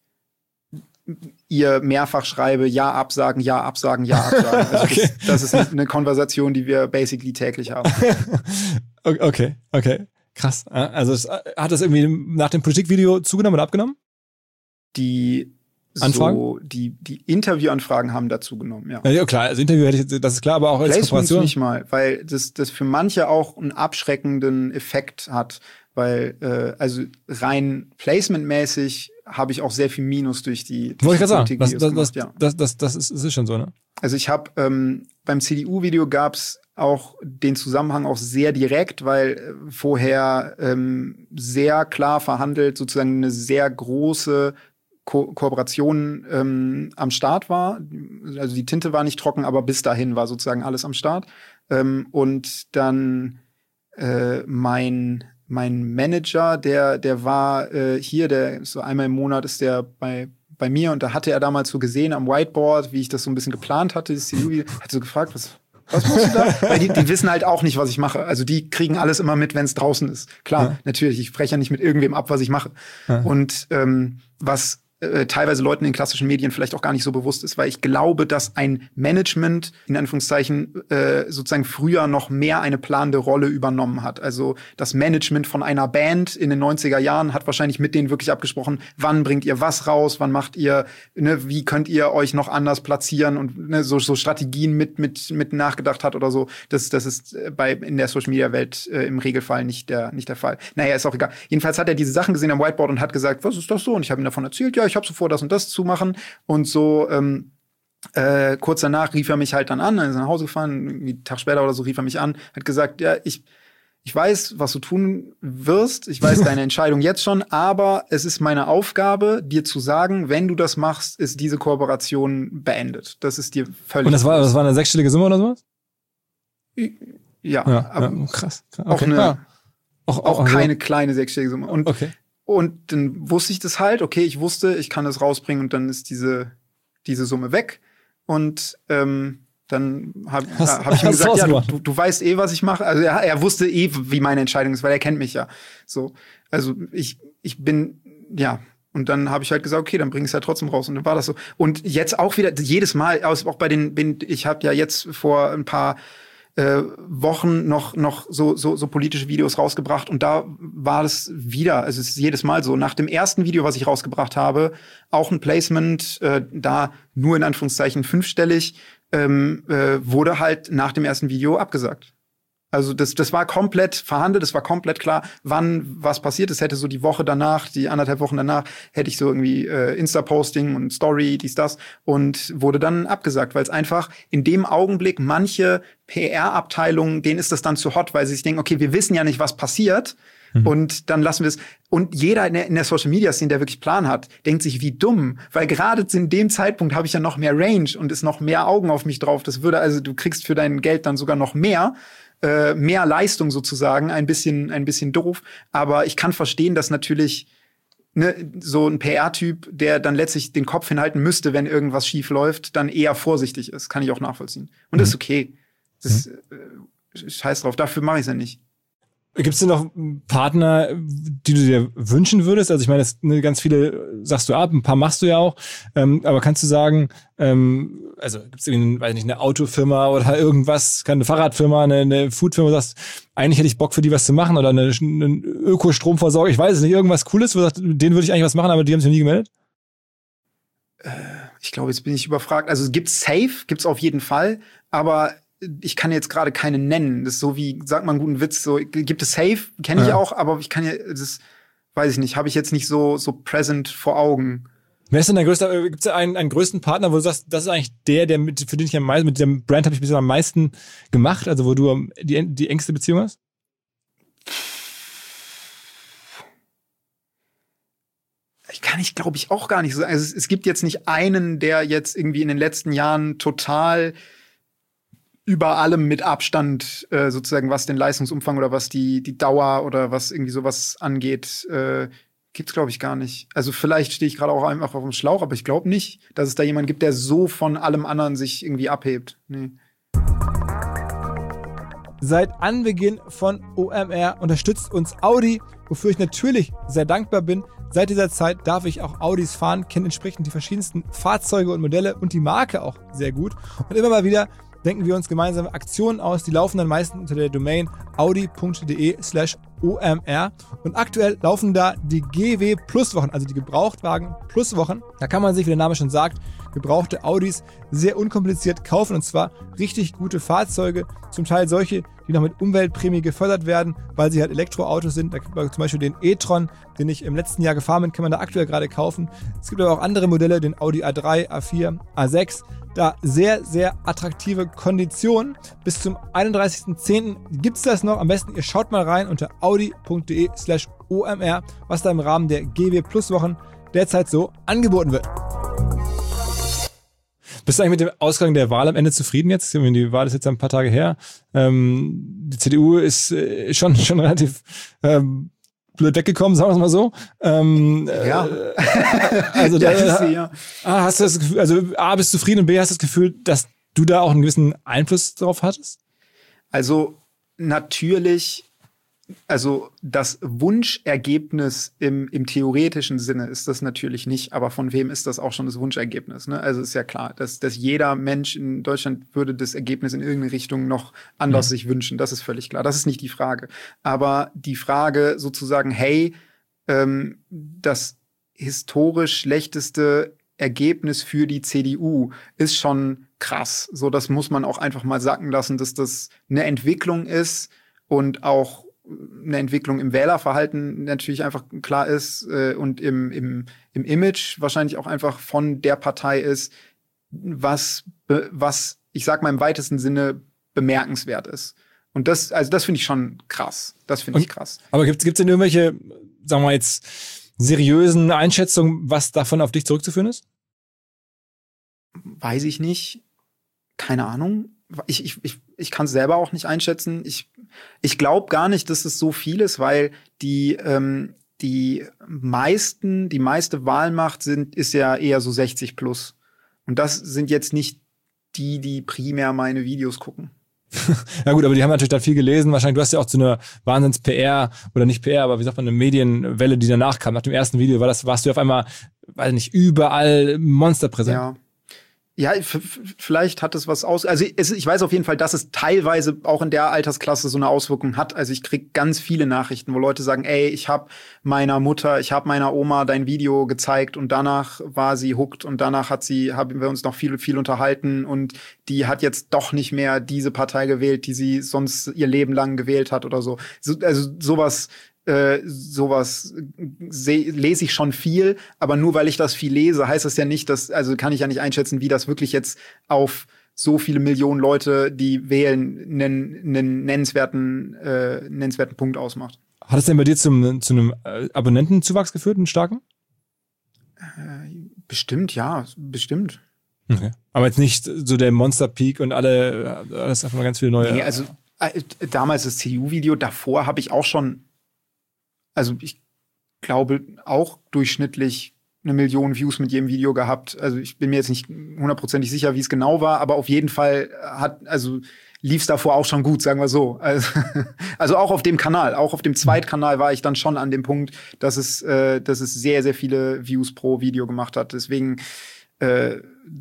ihr mehrfach schreibe, ja, absagen, ja, absagen, ja, absagen. Also okay. das, das ist eine Konversation, die wir basically täglich haben. Okay, okay. Krass. Also es, hat das irgendwie nach dem Politikvideo zugenommen oder abgenommen? Die Anfragen? So, die, die Interviewanfragen haben dazu genommen, ja. Ja, klar, also Interview hätte ich, das ist klar, aber auch als Placements Kooperation. Nicht mal, weil das, das für manche auch einen abschreckenden Effekt hat, weil, äh, also rein placementmäßig habe ich auch sehr viel Minus durch die, durch Wollte ich gerade die sagen, das, das, gemacht, das, ja. das, das, das, ist, das ist schon so, ne? Also ich habe ähm, beim C D U-Video gab's auch den Zusammenhang auch sehr direkt, weil äh, vorher ähm, sehr klar verhandelt sozusagen eine sehr große Ko- Kooperation ähm, am Start war. Also die Tinte war nicht trocken, aber bis dahin war sozusagen alles am Start. Ähm, und dann äh, mein mein Manager, der der war äh, hier, der so einmal im Monat ist der bei bei mir und da hatte er damals so gesehen am Whiteboard, wie ich das so ein bisschen geplant hatte. Das C D U hat so gefragt, was Was machst du da? Weil die, die wissen halt auch nicht, was ich mache. Also die kriegen alles immer mit, wenn es draußen ist. Klar, ja. Natürlich, ich spreche ja nicht mit irgendwem ab, was ich mache. Ja. Und ähm, was äh, teilweise Leuten in klassischen Medien vielleicht auch gar nicht so bewusst ist, weil ich glaube, dass ein Management in Anführungszeichen äh, sozusagen früher noch mehr eine planende Rolle übernommen hat. Also das Management von einer Band in den neunziger Jahren hat wahrscheinlich mit denen wirklich abgesprochen, wann bringt ihr was raus, wann macht ihr, ne, wie könnt ihr euch noch anders platzieren und ne, so, so Strategien mit mit mit nachgedacht hat oder so. Das das ist bei in der Social Media Welt äh, im Regelfall nicht der nicht der Fall. Naja, ist auch egal. Jedenfalls hat er diese Sachen gesehen am Whiteboard und hat gesagt, was ist das so? Und ich habe ihm davon erzählt, ja, ich habe so vor, das und das zu machen. Und so ähm, äh, kurz danach rief er mich halt dann an, dann ist er nach Hause gefahren, irgendwie einen Tag später oder so rief er mich an, hat gesagt, ja, ich ich weiß, was du tun wirst, ich weiß deine Entscheidung jetzt schon, aber es ist meine Aufgabe, dir zu sagen, wenn du das machst, ist diese Kooperation beendet. Das ist dir völlig... Und das war, das war eine sechsstellige Summe oder sowas? Ja, ja, aber ja krass. Okay. Auch, eine, ja. auch, auch, auch keine so. kleine sechsstellige Summe. Und okay. Und dann wusste ich das halt, okay, ich wusste, ich kann das rausbringen und dann ist diese, diese Summe weg. Und ähm, dann habe hab ich ihm gesagt, ja, du, du weißt eh, was ich mache. Also er, er wusste eh, wie meine Entscheidung ist, weil er kennt mich ja. So, also ich, ich bin, ja. Und dann habe ich halt gesagt, okay, dann bring ich es halt trotzdem raus. Und dann war das so. Und jetzt auch wieder, jedes Mal, auch bei den, bin, ich habe ja jetzt vor ein paar Äh, Wochen noch noch so so so politische Videos rausgebracht und da war das wieder, also es ist jedes Mal so, nach dem ersten Video, was ich rausgebracht habe, auch ein Placement, äh, da nur in Anführungszeichen fünfstellig, ähm, äh, wurde halt nach dem ersten Video abgesagt. Also das das war komplett verhandelt, es war komplett klar, wann was passiert ist. Hätte so die Woche danach, die anderthalb Wochen danach, hätte ich so irgendwie äh, Insta-Posting und Story, dies, das und wurde dann abgesagt, weil es einfach in dem Augenblick manche P R-Abteilungen, denen ist das dann zu hot, weil sie sich denken, okay, wir wissen ja nicht, was passiert mhm. und dann lassen wir es. Und jeder in der, in der Social-Media-Szene, der wirklich Plan hat, denkt sich, wie dumm, weil gerade in dem Zeitpunkt habe ich ja noch mehr Range und ist noch mehr Augen auf mich drauf. Das würde also, du kriegst für dein Geld dann sogar noch mehr. Äh, mehr Leistung sozusagen, ein bisschen, ein bisschen doof. Aber ich kann verstehen, dass natürlich ne, so ein P R-Typ, der dann letztlich den Kopf hinhalten müsste, wenn irgendwas schief läuft, dann eher vorsichtig ist. Kann ich auch nachvollziehen. Und mhm. das ist okay. Das, hm. äh, scheiß drauf, dafür mache ich es ja nicht. Gibt es denn noch Partner, die du dir wünschen würdest? Also ich meine, das, ne, ganz viele sagst du ab, ein paar machst du ja auch. Ähm, aber kannst du sagen, ähm, also gibt es irgendwie, weiß nicht, eine Autofirma oder irgendwas, keine Fahrradfirma, eine, eine Foodfirma, wo du sagst, eigentlich hätte ich Bock für die was zu machen oder eine, eine Ökostromversorgung, ich weiß es nicht, irgendwas Cooles, wo du sagst, denen würde ich eigentlich was machen, aber die haben sich noch nie gemeldet? Äh, ich glaube, jetzt bin ich überfragt. Also es gibt safe, gibt's auf jeden Fall, aber ich kann jetzt gerade keine nennen. Das ist so wie, sag mal einen guten Witz, so gibt es safe, kenne ich ja auch, aber ich kann ja, das weiß ich nicht, habe ich jetzt nicht so so present vor Augen. Wer ist denn dein größter, gibt es einen, einen größten Partner, wo du sagst, das ist eigentlich der, der mit, für den ich am meisten, mit dem Brand habe ich bisher am meisten gemacht, also wo du die, die engste Beziehung hast? Ich kann ich, glaube ich, auch gar nicht so. Also es, es gibt jetzt nicht einen, der jetzt irgendwie in den letzten Jahren total über allem mit Abstand äh, sozusagen, was den Leistungsumfang oder was die die Dauer oder was irgendwie sowas angeht, äh, gibt's glaube ich gar nicht. Also vielleicht stehe ich gerade auch einfach auf dem Schlauch, aber ich glaube nicht, dass es da jemanden gibt, der so von allem anderen sich irgendwie abhebt. Nee. Seit Anbeginn von O M R unterstützt uns Audi, wofür ich natürlich sehr dankbar bin. Seit dieser Zeit darf ich auch Audis fahren, kenne entsprechend die verschiedensten Fahrzeuge und Modelle und die Marke auch sehr gut. Und immer mal wieder denken wir uns gemeinsame Aktionen aus, die laufen dann meistens unter der Domain audi.de slash omr. Und aktuell laufen da die G W Plus Wochen, also die Gebrauchtwagen Plus Wochen. Da kann man sich, wie der Name schon sagt, gebrauchte Audis sehr unkompliziert kaufen, und zwar richtig gute Fahrzeuge, zum Teil solche, die noch mit Umweltprämie gefördert werden, weil sie halt Elektroautos sind. Da gibt man zum Beispiel den e-tron, den ich im letzten Jahr gefahren bin, kann man da aktuell gerade kaufen. Es gibt aber auch andere Modelle, den Audi A drei, A vier, A sechs. Da sehr, sehr attraktive Konditionen. Bis zum einunddreißigsten zehnten gibt's das noch. Am besten ihr schaut mal rein unter audi.de slash omr, was da im Rahmen der G W Plus Wochen derzeit so angeboten wird. Bist du eigentlich mit dem Ausgang der Wahl am Ende zufrieden jetzt? Die Wahl ist jetzt ein paar Tage her. Ähm, die C D U ist äh, schon, schon relativ ähm, blöd weggekommen, sagen wir es mal so. Ähm, ja. Äh, also da, ist sie, ja. A, hast du das Gefühl, also A, bist du zufrieden und B, hast du das Gefühl, dass du da auch einen gewissen Einfluss drauf hattest? Also natürlich, also das Wunschergebnis im, im theoretischen Sinne ist das natürlich nicht, aber von wem ist das auch schon das Wunschergebnis? Ne? Also ist ja klar, dass, dass jeder Mensch in Deutschland würde das Ergebnis in irgendeine Richtung noch anders mhm. sich wünschen. Das ist völlig klar. Das ist nicht die Frage. Aber die Frage sozusagen, hey, ähm, das historisch schlechteste Ergebnis für die C D U ist schon krass. So, das muss man auch einfach mal sacken lassen, dass das eine Entwicklung ist und auch eine Entwicklung im Wählerverhalten natürlich einfach klar ist äh, und im, im, im Image wahrscheinlich auch einfach von der Partei ist, was, was ich sag mal im weitesten Sinne bemerkenswert ist. Und das, also das finde ich schon krass. Das finde ich krass. Aber gibt es denn irgendwelche, sagen wir jetzt, seriösen Einschätzungen, was davon auf dich zurückzuführen ist? Weiß ich nicht. Keine Ahnung. Ich, ich, ich, ich kann es selber auch nicht einschätzen. Ich, ich glaube gar nicht, dass es so viel ist, weil die, ähm, die meisten, die meiste Wahlmacht sind, ist ja eher so sechzig plus. Und das sind jetzt nicht die, die primär meine Videos gucken. Ja gut, aber die haben natürlich dann viel gelesen. Wahrscheinlich, du hast ja auch zu einer Wahnsinns-P R, oder nicht P R, aber wie sagt man, eine Medienwelle, die danach kam. Nach dem ersten Video war das, warst du auf einmal, weiß nicht, überall monsterpräsent. Ja. Ja, f- vielleicht hat es was aus. Also es, ich weiß auf jeden Fall, dass es teilweise auch in der Altersklasse so eine Auswirkung hat. Also ich krieg ganz viele Nachrichten, wo Leute sagen, ey, ich habe meiner Mutter, ich habe meiner Oma dein Video gezeigt und danach war sie hooked und danach hat sie, haben wir uns noch viel, viel unterhalten und die hat jetzt doch nicht mehr diese Partei gewählt, die sie sonst ihr Leben lang gewählt hat oder so. so also sowas. Äh, sowas seh, lese ich schon viel, aber nur weil ich das viel lese, heißt das ja nicht, dass, also kann ich ja nicht einschätzen, wie das wirklich jetzt auf so viele Millionen Leute, die wählen, einen, einen nennenswerten, äh, nennenswerten Punkt ausmacht. Hat es denn bei dir zum, zu einem Abonnentenzuwachs geführt, einen starken? Äh, bestimmt, ja, bestimmt. Okay. Aber jetzt nicht so der Monster-Peak und alle, alles einfach mal ganz viele neue. Nee, also äh, damals das C D U-Video, davor habe ich auch schon, also ich glaube auch durchschnittlich eine Million Views mit jedem Video gehabt. Also ich bin mir jetzt nicht hundertprozentig sicher, wie es genau war, aber auf jeden Fall hat, also lief es davor auch schon gut, sagen wir so. Also, also auch auf dem Kanal, auch auf dem Zweitkanal war ich dann schon an dem Punkt, dass es, äh, dass es sehr, sehr viele Views pro Video gemacht hat. Deswegen äh,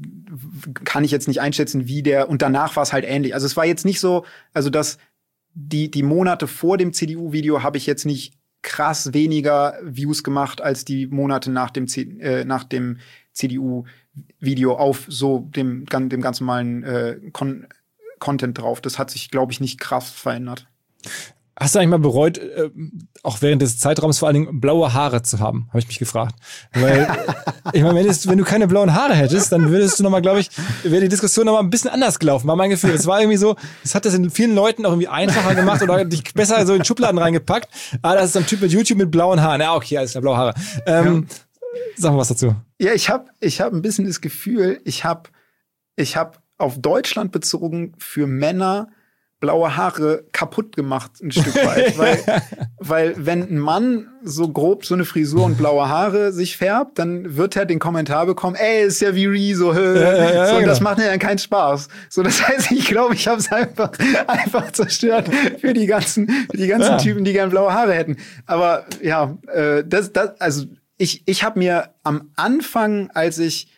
kann ich jetzt nicht einschätzen, wie der, und danach war es halt ähnlich. Also es war jetzt nicht so, also dass die, die Monate vor dem C D U-Video habe ich jetzt nicht krass weniger Views gemacht als die Monate nach dem, C- äh, nach dem C D U-Video auf so dem, dem ganz normalen äh, Con- Content drauf. Das hat sich, glaube ich, nicht krass verändert. Hast du eigentlich mal bereut, äh, auch während des Zeitraums vor allen Dingen blaue Haare zu haben, habe ich mich gefragt. Weil, ich meine, wenn, wenn du keine blauen Haare hättest, dann würdest du nochmal, glaube ich, wäre die Diskussion nochmal ein bisschen anders gelaufen, war mein Gefühl. Es war irgendwie so, das hat das in vielen Leuten auch irgendwie einfacher gemacht oder dich besser so in Schubladen reingepackt. Ah, das ist ein Typ mit YouTube mit blauen Haaren. Ja, okay, alles klar, blaue Haare. Ähm, ja. Sag mal was dazu. Ja, ich habe ich hab ein bisschen das Gefühl, ich habe ich hab auf Deutschland bezogen für Männer blaue Haare kaputt gemacht, ein Stück weit. weil, weil wenn ein Mann so grob so eine Frisur und blaue Haare sich färbt, dann wird er den Kommentar bekommen, ey, ist ja wie Rezo, so, ja, ja, ja, so und genau. Das macht ja keinen Spaß. So, das heißt, ich glaube, ich habe es einfach, einfach zerstört für die ganzen, für die ganzen ja. Typen, die gern blaue Haare hätten. Aber ja, äh, das, das, also ich, ich habe mir am Anfang, als ich,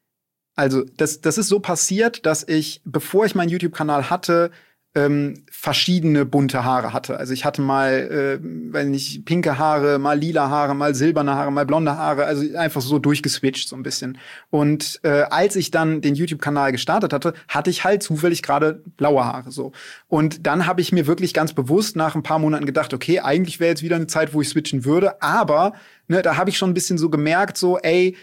also das, das ist so passiert, dass ich, bevor ich meinen YouTube-Kanal hatte, Ähm, verschiedene bunte Haare hatte. Also ich hatte mal, äh, weiß nicht, pinke Haare, mal lila Haare, mal silberne Haare, mal blonde Haare, also einfach so durchgeswitcht so ein bisschen. Und äh, als ich dann den YouTube-Kanal gestartet hatte, hatte ich halt zufällig gerade blaue Haare so. Und dann habe ich mir wirklich ganz bewusst nach ein paar Monaten gedacht, okay, eigentlich wäre jetzt wieder eine Zeit, wo ich switchen würde, aber ne, da habe ich schon ein bisschen so gemerkt, so, ey,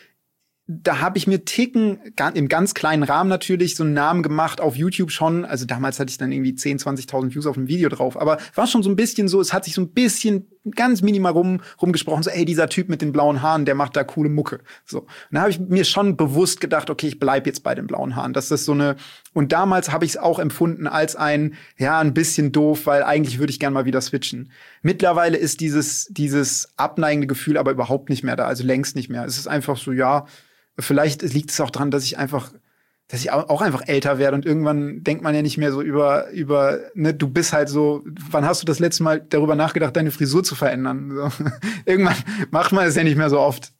da habe ich mir Ticken, im ganz kleinen Rahmen natürlich, so einen Namen gemacht auf YouTube schon. Also damals hatte ich dann irgendwie zehntausend, zwanzigtausend Views auf dem Video drauf. Aber war schon so ein bisschen so, es hat sich so ein bisschen ganz minimal rum, rumgesprochen. So, ey, dieser Typ mit den blauen Haaren, der macht da coole Mucke. So. Und da habe ich mir schon bewusst gedacht, okay, ich bleib jetzt bei den blauen Haaren. Das ist so eine, und damals habe ich es auch empfunden als ein, ja, ein bisschen doof, weil eigentlich würde ich gern mal wieder switchen. Mittlerweile ist dieses, dieses abneigende Gefühl aber überhaupt nicht mehr da. Also längst nicht mehr. Es ist einfach so, ja, vielleicht liegt es auch daran, dass ich einfach, dass ich auch einfach älter werde und irgendwann denkt man ja nicht mehr so über, über, ne, du bist halt so, wann hast du das letzte Mal darüber nachgedacht, deine Frisur zu verändern? So. Irgendwann macht man es ja nicht mehr so oft.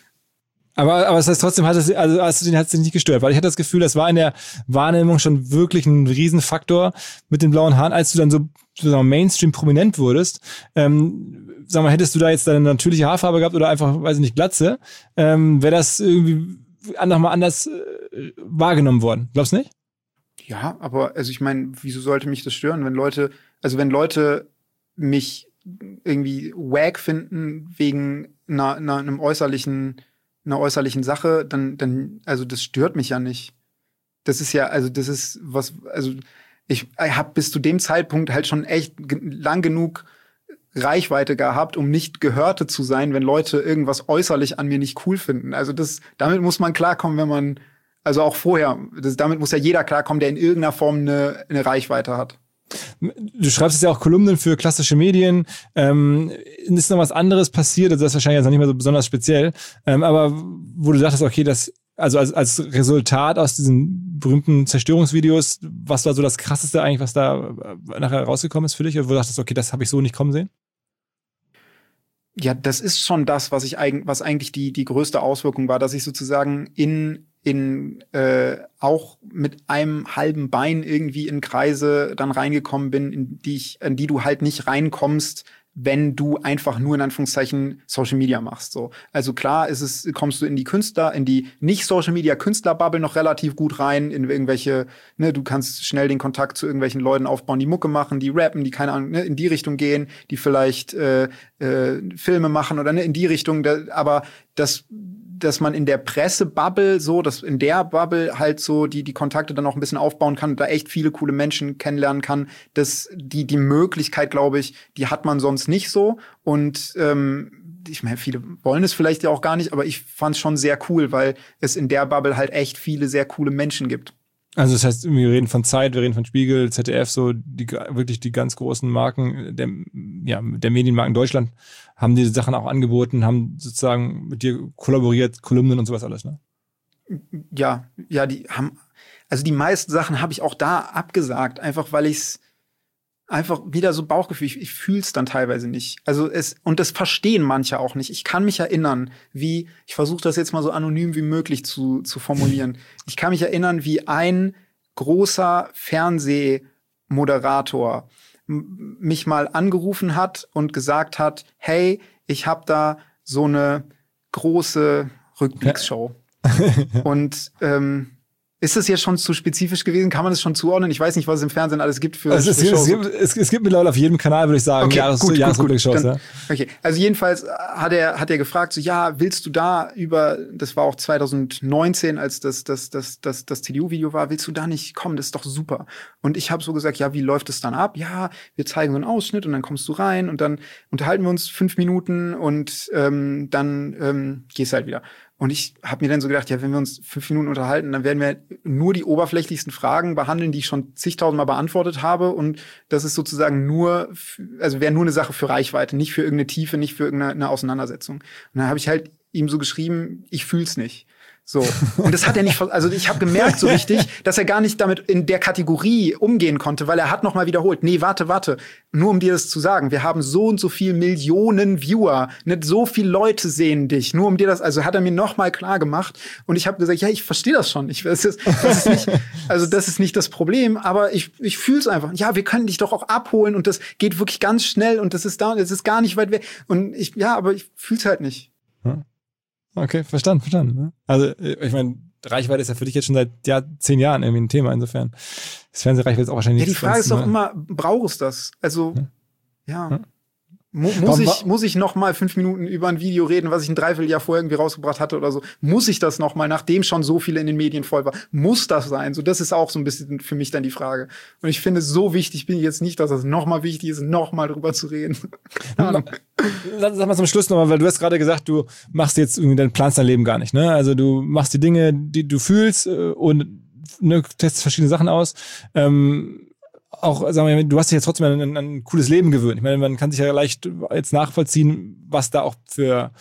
Aber, aber das heißt trotzdem, hat es, also hast du den, hat es dich nicht gestört, weil ich hatte das Gefühl, das war in der Wahrnehmung schon wirklich ein Riesenfaktor mit den blauen Haaren, als du dann so, so Mainstream prominent wurdest. Ähm, sag mal, hättest du da jetzt deine natürliche Haarfarbe gehabt oder einfach, weiß ich nicht, Glatze, ähm, wäre das irgendwie nochmal anders äh, wahrgenommen worden. Glaubst du nicht? Ja, aber also ich meine, wieso sollte mich das stören, wenn Leute, also wenn Leute mich irgendwie wack finden wegen einer, einer, einem äußerlichen, einer äußerlichen Sache, dann, dann, also das stört mich ja nicht. Das ist ja, also das ist was, also ich habe bis zu dem Zeitpunkt halt schon echt ge- lang genug Reichweite gehabt, um nicht Gehörte zu sein, wenn Leute irgendwas äußerlich an mir nicht cool finden. Also das, damit muss man klarkommen, wenn man, also auch vorher, das, damit muss ja jeder klarkommen, der in irgendeiner Form eine, eine Reichweite hat. Du schreibst jetzt ja auch Kolumnen für klassische Medien. Ähm, ist noch was anderes passiert? Also das ist wahrscheinlich jetzt noch nicht mehr so besonders speziell. Ähm, aber wo du dachtest, okay, das, also als, als Resultat aus diesen berühmten Zerstörungsvideos, was war so das Krasseste eigentlich, was da nachher rausgekommen ist für dich? Oder wo du dachtest, okay, das habe ich so nicht kommen sehen? Ja, das ist schon das, was ich eigentlich, was eigentlich die die größte Auswirkung war, dass ich sozusagen in in äh, auch mit einem halben Bein irgendwie in Kreise dann reingekommen bin, in die ich, in die du halt nicht reinkommst, wenn du einfach nur in Anführungszeichen Social Media machst. So, also klar, ist es kommst du in die Künstler, in die nicht Social Media Künstlerbubble noch relativ gut rein, in irgendwelche, ne, du kannst schnell den Kontakt zu irgendwelchen Leuten aufbauen, die Mucke machen, die rappen, die keine Ahnung, ne, in die Richtung gehen, die vielleicht äh, äh, Filme machen oder ne, in die Richtung. Da, aber das dass man in der Pressebubble so, dass in der Bubble halt so die die Kontakte dann auch ein bisschen aufbauen kann und da echt viele coole Menschen kennenlernen kann, dass die die Möglichkeit, glaube ich, die hat man sonst nicht so und ähm, ich meine, viele wollen es vielleicht ja auch gar nicht, aber ich fand es schon sehr cool, weil es in der Bubble halt echt viele sehr coole Menschen gibt. Also das heißt, wir reden von Zeit, wir reden von Spiegel, Z D F, so die wirklich die ganz großen Marken der, ja, der Medienmarken Deutschland haben diese Sachen auch angeboten, haben sozusagen mit dir kollaboriert, Kolumnen und sowas alles, ne? ja, ja, die haben, also die meisten Sachen habe ich auch da abgesagt, einfach weil ich es einfach wieder so Bauchgefühl, ich, ich fühle es dann teilweise nicht. Also es, und das verstehen manche auch nicht. Ich kann mich erinnern, wie, ich versuche das jetzt mal so anonym wie möglich zu, zu formulieren. Ich kann mich erinnern, wie ein großer Fernsehmoderator m- mich mal angerufen hat und gesagt hat, hey, ich habe da so eine große Rückblicksshow. Und ähm, ist das jetzt schon zu spezifisch gewesen? Kann man das schon zuordnen? Ich weiß nicht, was es im Fernsehen alles gibt für, also es, für es, Shows. gibt, es, es gibt mittlerweile auf jedem Kanal, würde ich sagen, Okay, Jahres, gut, Jahresrückblick-Shows. gut, gut. Ja. Okay, also jedenfalls hat er, hat er gefragt, so, ja, willst du da über, das war auch zwanzig neunzehn, als das, das, das, das, das T D U-Video war, willst du da nicht kommen? Das ist doch super. Und ich habe so gesagt, ja, wie läuft es dann ab? Ja, wir zeigen so einen Ausschnitt und dann kommst du rein und dann unterhalten wir uns fünf Minuten und ähm, dann ähm, gehst halt wieder. Und ich habe mir dann so gedacht, ja, wenn wir uns fünf Minuten unterhalten, dann werden wir nur die oberflächlichsten Fragen behandeln, die ich schon zigtausendmal beantwortet habe. Und das ist sozusagen nur, also wäre nur eine Sache für Reichweite, nicht für irgendeine Tiefe, nicht für irgendeine Auseinandersetzung. Und dann habe ich halt ihm so geschrieben, ich fühl's nicht. So. Und das hat er nicht, also ich habe gemerkt so richtig, dass er gar nicht damit in der Kategorie umgehen konnte, weil er hat noch mal wiederholt, nee, warte, warte, nur um dir das zu sagen, wir haben so und so viel Millionen Viewer, nicht so viele Leute sehen dich, nur um dir das, also hat er mir noch mal klar gemacht und ich habe gesagt, ja, ich verstehe das schon, ich das ist, das ist nicht, also das ist nicht das Problem, aber ich ich fühle es einfach, ja, wir können dich doch auch abholen und das geht wirklich ganz schnell und das ist da und das ist gar nicht weit weg und ich, ja, aber ich fühle es halt nicht. Hm. Okay, verstanden, verstanden. Also, ich meine, Reichweite ist ja für dich jetzt schon seit ja, zehn Jahren irgendwie ein Thema, insofern. Das Fernsehreichweite ist auch wahrscheinlich nicht. Ja, die Frage ist doch ne? immer, brauchst du das? Also, ja. ja. Mu- muss Warum, ich, muss ich noch mal fünf Minuten über ein Video reden, was ich ein Dreivierteljahr vorher irgendwie rausgebracht hatte oder so? Muss ich das noch mal, nachdem schon so viele in den Medien voll war? Muss das sein? So, das ist auch so ein bisschen für mich dann die Frage. Und ich finde, so wichtig bin ich jetzt nicht, dass das noch mal wichtig ist, noch mal drüber zu reden. Sag mal zum Schluss nochmal, weil du hast gerade gesagt, du machst jetzt irgendwie, dann planst dein Leben gar nicht, ne? Also du machst die Dinge, die du fühlst und ne, testest verschiedene Sachen aus. Ähm, auch, sagen wir, du hast dich jetzt trotzdem an ein, ein cooles Leben gewöhnt. Ich meine, man kann sich ja leicht jetzt nachvollziehen, was da auch für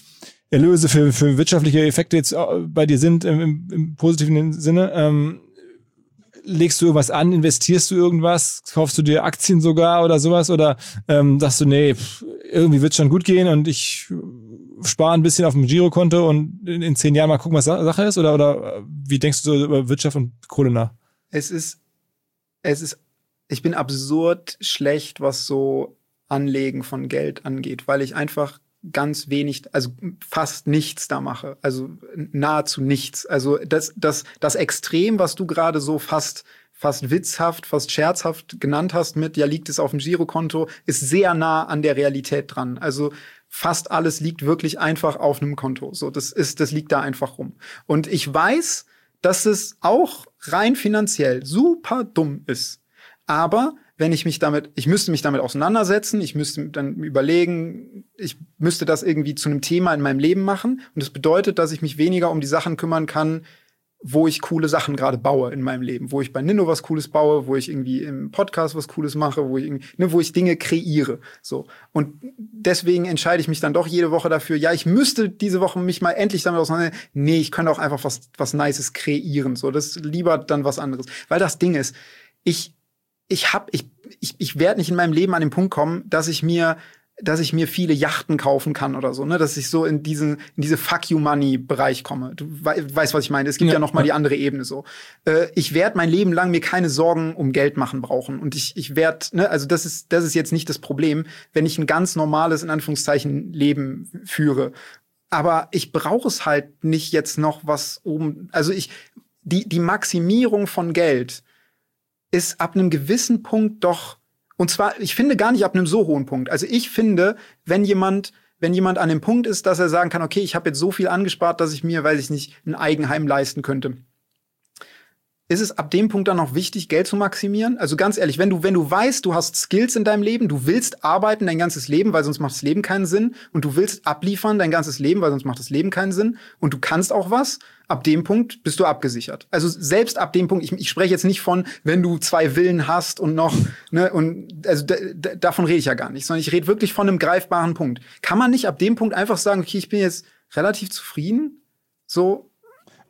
Erlöse, für, für wirtschaftliche Effekte jetzt bei dir sind, im, im, im positiven Sinne. Ähm, legst du irgendwas an, investierst du irgendwas, kaufst du dir Aktien sogar oder sowas oder ähm, sagst du, nee, pff, irgendwie wird's schon gut gehen und ich spare ein bisschen auf dem Girokonto und in, in zehn Jahren mal gucken, was Sache ist? Oder, oder wie denkst du so über Wirtschaft und Kohle nach? Es ist, es ist Ich bin absurd schlecht, was so Anlegen von Geld angeht, weil ich einfach ganz wenig, also fast nichts da mache. Also nahezu nichts. Also das, das, das Extrem, was du gerade so fast, fast witzhaft, fast scherzhaft genannt hast mit, ja, liegt es auf dem Girokonto, ist sehr nah an der Realität dran. Also fast alles liegt wirklich einfach auf einem Konto. So, das ist, das liegt da einfach rum. Und ich weiß, dass es auch rein finanziell super dumm ist. Aber wenn ich mich damit, ich müsste mich damit auseinandersetzen, ich müsste dann überlegen, ich müsste das irgendwie zu einem Thema in meinem Leben machen. Und das bedeutet, dass ich mich weniger um die Sachen kümmern kann, wo ich coole Sachen gerade baue in meinem Leben. Wo ich bei Nino was Cooles baue, wo ich irgendwie im Podcast was Cooles mache, wo ich, irgendwie, ne, wo ich Dinge kreiere. So. Und deswegen entscheide ich mich dann doch jede Woche dafür, ja, ich müsste diese Woche mich mal endlich damit auseinandersetzen. Nee, ich könnte auch einfach was, was Nices kreieren. So, das ist lieber dann was anderes. Weil das Ding ist, ich Ich hab, ich, ich, ich werde nicht in meinem Leben an den Punkt kommen, dass ich mir, dass ich mir viele Yachten kaufen kann oder so, ne, dass ich so in diesen, in diese Fuck you Money Bereich komme. Du we- weißt, was ich meine. Es gibt ja, ja noch mal die andere Ebene so. Äh, ich werde mein Leben lang mir keine Sorgen um Geld machen brauchen und ich, ich werde, ne, also das ist, das ist jetzt nicht das Problem, wenn ich ein ganz normales in Anführungszeichen Leben führe. Aber ich brauche es halt nicht jetzt noch was oben. Also ich, die, die Maximierung von Geld ist ab einem gewissen Punkt doch, und zwar, ich finde gar nicht ab einem so hohen Punkt. Also ich finde, wenn jemand, wenn jemand an dem Punkt ist, dass er sagen kann, okay, ich habe jetzt so viel angespart, dass ich mir, weiß ich nicht, ein Eigenheim leisten könnte. Ist es ab dem Punkt dann noch wichtig, Geld zu maximieren? Also ganz ehrlich, wenn du, wenn du weißt, du hast Skills in deinem Leben, du willst arbeiten dein ganzes Leben, weil sonst macht das Leben keinen Sinn, und du willst abliefern dein ganzes Leben, weil sonst macht das Leben keinen Sinn, und du kannst auch was, ab dem Punkt bist du abgesichert. Also selbst ab dem Punkt, ich, ich spreche jetzt nicht von, wenn du zwei Villen hast und noch, ne, und also d- d- davon rede ich ja gar nicht, sondern ich rede wirklich von einem greifbaren Punkt. Kann man nicht ab dem Punkt einfach sagen, okay, ich bin jetzt relativ zufrieden? So.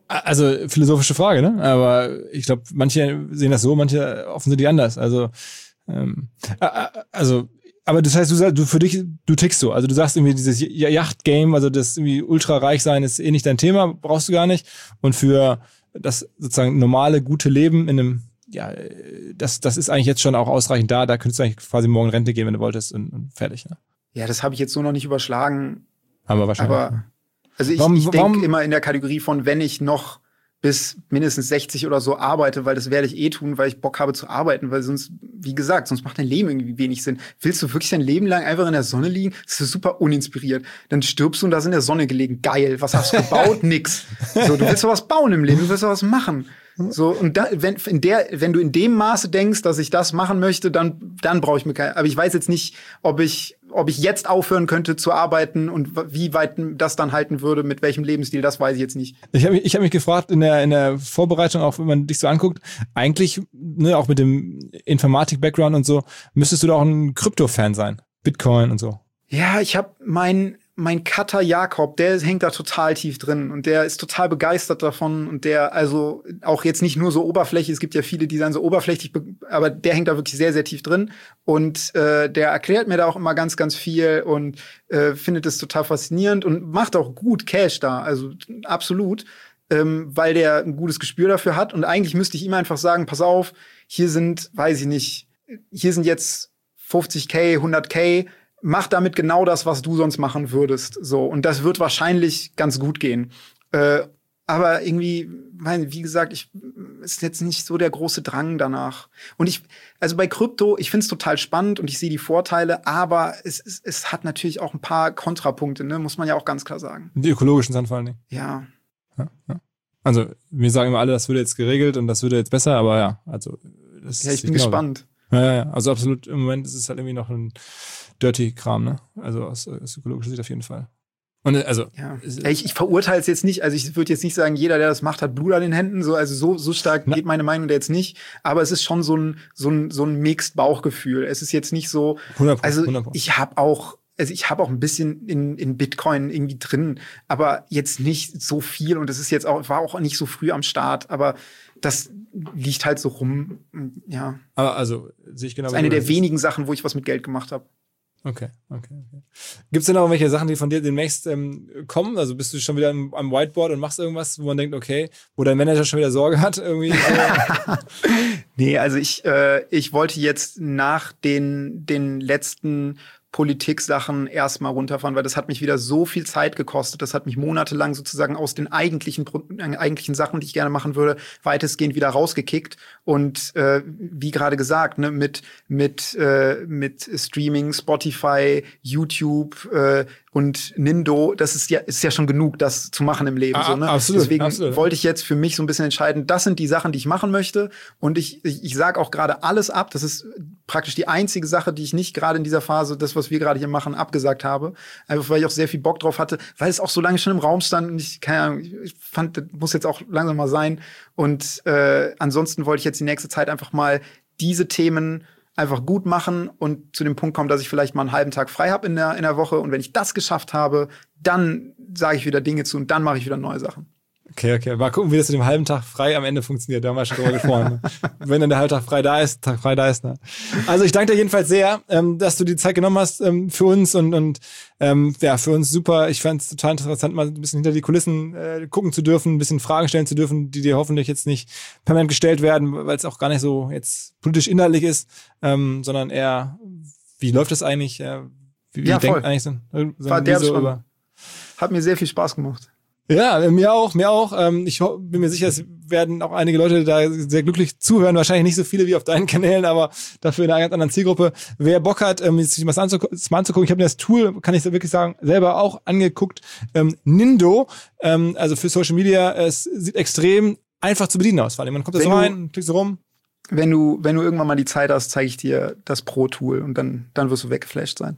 Also philosophische Frage, ne? Aber ich glaube, manche sehen das so, manche offensichtlich anders. Also, ähm, also, aber das heißt, du sagst, du für dich, du tickst so. Also du sagst irgendwie dieses Yacht-Game, also das irgendwie ultra reich sein ist eh nicht dein Thema, brauchst du gar nicht. Und für das sozusagen normale, gute Leben in einem, ja, das, das ist eigentlich jetzt schon auch ausreichend da. Da könntest du eigentlich quasi morgen in Rente gehen, wenn du wolltest und, und fertig, ne? Ja, das habe ich jetzt so noch nicht überschlagen. Haben wir wahrscheinlich. Aber also ich, warum, ich warum? denke immer in der Kategorie von, wenn ich noch bis mindestens sechzig oder so arbeite, weil das werde ich eh tun, weil ich Bock habe zu arbeiten, weil sonst, wie gesagt, sonst macht dein Leben irgendwie wenig Sinn. Willst du wirklich dein Leben lang einfach in der Sonne liegen? Das ist super uninspiriert. Dann stirbst du und da ist in der Sonne gelegen. Geil. Was hast du gebaut? Nix. So, du willst doch was bauen im Leben, du willst doch was machen. So, und da, wenn, in der, wenn du in dem Maße denkst, dass ich das machen möchte, dann, dann brauche ich mir keine, aber ich weiß jetzt nicht, ob ich, ob ich jetzt aufhören könnte zu arbeiten und wie weit das dann halten würde, mit welchem Lebensstil, das weiß ich jetzt nicht. Ich habe mich, ich hab mich gefragt in der, in der Vorbereitung, auch wenn man dich so anguckt, eigentlich, ne, auch mit dem Informatik-Background und so, müsstest du doch auch ein Krypto-Fan sein. Bitcoin und so. Ja, ich habe mein, mein Cutter Jakob, der hängt da total tief drin und der ist total begeistert davon und der, also auch jetzt nicht nur so Oberfläche, es gibt ja viele, die sind so oberflächlich, aber der hängt da wirklich sehr, sehr tief drin und äh, der erklärt mir da auch immer ganz, ganz viel und äh, findet es total faszinierend und macht auch gut Cash da, also absolut, ähm, weil der ein gutes Gespür dafür hat und eigentlich müsste ich ihm einfach sagen, pass auf, hier sind, weiß ich nicht, hier sind jetzt fünfzig hundert K, mach damit genau das, was du sonst machen würdest. So. Und das wird wahrscheinlich ganz gut gehen. Äh, aber irgendwie, wie gesagt, ich, ist jetzt nicht so der große Drang danach. Und ich, also bei Krypto, ich finde es total spannend und ich sehe die Vorteile, aber es, es, es hat natürlich auch ein paar Kontrapunkte, ne? Muss man ja auch ganz klar sagen. Die ökologischen sind vor allen Dingen. Ja. Ja, ja. Also, wir sagen immer alle, das würde jetzt geregelt und das würde jetzt besser, aber ja, also. Das Ja, ich ist bin genau gespannt. Ja, ja, ja, also absolut, im Moment ist es halt irgendwie noch ein Dirty-Kram, ne? Also aus, aus ökologischer Sicht auf jeden Fall. Und also ja. Ich, ich verurteile es jetzt nicht, also ich würde jetzt nicht sagen, jeder, der das macht, hat Blut an den Händen, so, also so, so stark Na. geht meine Meinung da jetzt nicht, aber es ist schon so ein, so ein, so ein mixed Bauchgefühl. Es ist jetzt nicht so, hundert Prozent, also hundert Prozent. Ich habe auch, also ich habe auch ein bisschen in, in Bitcoin irgendwie drin, aber jetzt nicht so viel und es ist jetzt auch, war auch nicht so früh am Start, aber das liegt halt so rum, ja. Aber also, sehe ich genau. Das ist eine der wenigen Sachen, wo ich was mit Geld gemacht habe. Okay, okay, okay. Gibt es denn noch welche Sachen, die von dir demnächst ähm, kommen? Also bist du schon wieder am, am Whiteboard und machst irgendwas, wo man denkt, okay, wo dein Manager schon wieder Sorge hat? Irgendwie so? Nee, also ich, äh, ich wollte jetzt nach den, den letzten Politik-Sachen erstmal runterfahren, weil das hat mich wieder so viel Zeit gekostet. Das hat mich monatelang sozusagen aus den eigentlichen, eigentlichen Sachen, die ich gerne machen würde, weitestgehend wieder rausgekickt. Und äh, wie gerade gesagt, ne, mit mit äh, mit Streaming, Spotify, YouTube äh, und Nindo, das ist ja ist ja schon genug, das zu machen im Leben. Ah, so, ne? absolut, Deswegen absolut. wollte ich jetzt für mich so ein bisschen entscheiden, das sind die Sachen, die ich machen möchte. Und ich ich, ich sage auch gerade alles ab. Das ist praktisch die einzige Sache, die ich nicht gerade in dieser Phase, das, was wir gerade hier machen, abgesagt habe. Einfach weil ich auch sehr viel Bock drauf hatte, weil es auch so lange schon im Raum stand und ich, keine Ahnung, ich fand, das muss jetzt auch langsam mal sein. Und äh, ansonsten wollte ich jetzt die nächste Zeit einfach mal diese Themen einfach gut machen und zu dem Punkt kommen, dass ich vielleicht mal einen halben Tag frei habe in der, in der Woche. Und wenn ich das geschafft habe, dann sage ich wieder Dinge zu und dann mache ich wieder neue Sachen. Okay, okay. Mal gucken, wie das mit dem halben Tag frei am Ende funktioniert. Da haben wir schon drüber gesprochen. Wenn dann der halbe Tag frei da ist, Tag frei da ist. Ne? Also ich danke dir jedenfalls sehr, ähm, dass du die Zeit genommen hast ähm, für uns und und ähm, ja, für uns super. Ich fand es total interessant, mal ein bisschen hinter die Kulissen äh, gucken zu dürfen, ein bisschen Fragen stellen zu dürfen, die dir hoffentlich jetzt nicht permanent gestellt werden, weil es auch gar nicht so jetzt politisch inhaltlich ist, ähm, sondern eher, wie läuft das eigentlich? Äh, wie, wie ja, denkt voll. eigentlich so, so War der so schon. über Hat mir sehr viel Spaß gemacht. Ja, mir auch, mir auch. Ähm, ich ho- bin mir sicher, es werden auch einige Leute da sehr glücklich zuhören. Wahrscheinlich nicht so viele wie auf deinen Kanälen, aber dafür in einer ganz anderen Zielgruppe. Wer Bock hat, ähm, sich was anzugucken, mal anzugucken, ich habe mir das Tool, kann ich wirklich sagen, selber auch angeguckt. Ähm, Nindo, ähm, also für Social Media, es sieht extrem einfach zu bedienen aus. Vor allem, man kommt da so rein, klickst so rum. Wenn du, wenn du irgendwann mal die Zeit hast, zeige ich dir das Pro-Tool und dann, dann wirst du weggeflasht sein.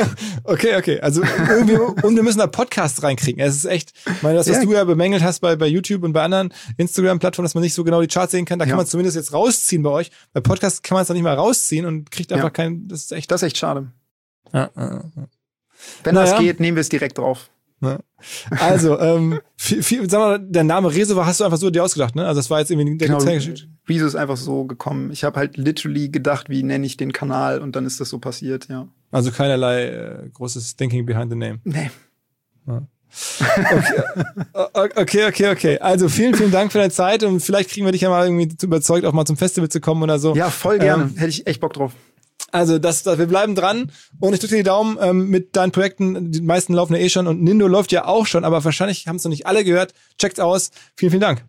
Okay, okay. Also irgendwie, und wir müssen da Podcasts reinkriegen. Es ist echt, ich meine, das, was Ja. du ja bemängelt hast bei, bei YouTube und bei anderen Instagram-Plattformen, dass man nicht so genau die Charts sehen kann, da Ja. kann man zumindest jetzt rausziehen bei euch. Bei Podcasts kann man es dann nicht mal rausziehen und kriegt einfach Ja. kein, das ist echt. Das ist echt schade. Ja, ja, ja. Wenn Naja. das geht, nehmen wir es direkt drauf. Also, ähm, viel, viel, sag mal, der Name Rezo hast du einfach so dir ausgedacht, ne? Also das war jetzt irgendwie der genau, Geschichte. Rezo ist einfach so gekommen. Ich habe halt literally gedacht, wie nenne ich den Kanal und dann ist das so passiert, ja. Also keinerlei äh, großes Thinking behind the name. Nee. Ja. Okay. okay, okay, okay. Also vielen, vielen Dank für deine Zeit und vielleicht kriegen wir dich ja mal irgendwie überzeugt, auch mal zum Festival zu kommen oder so. Ja, voll gerne. Ähm, Hätte ich echt Bock drauf. Also das, das, wir bleiben dran und ich drücke dir die Daumen ähm, mit deinen Projekten. Die meisten laufen ja eh schon und Nindo läuft ja auch schon, aber wahrscheinlich haben es noch nicht alle gehört. Checkt's aus. Vielen, vielen Dank.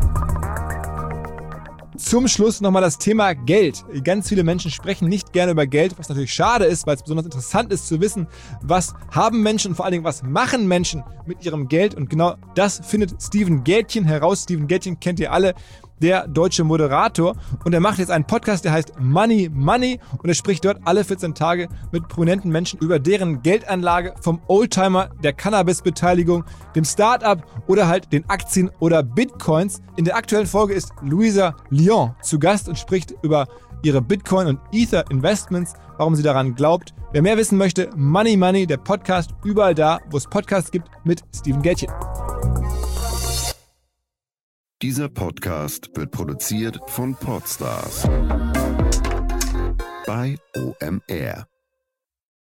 Zum Schluss nochmal das Thema Geld. Ganz viele Menschen sprechen nicht gerne über Geld, was natürlich schade ist, weil es besonders interessant ist zu wissen, was haben Menschen und vor allen Dingen, was machen Menschen mit ihrem Geld. Und genau das findet Steven Gätjen heraus. Steven Gätjen kennt ihr alle, der deutsche Moderator. Und er macht jetzt einen Podcast, der heißt Money Money. Und er spricht dort alle vierzehn Tage mit prominenten Menschen über deren Geldanlage, vom Oldtimer, der Cannabis-Beteiligung, dem Startup oder halt den Aktien oder Bitcoins. In der aktuellen Folge ist Luisa Lyon zu Gast und spricht über ihre Bitcoin- und Ether-Investments, warum sie daran glaubt. Wer mehr wissen möchte, Money Money, der Podcast, überall da, wo es Podcasts gibt, mit Steven Gätjen. Dieser Podcast wird produziert von Podstars bei O M R.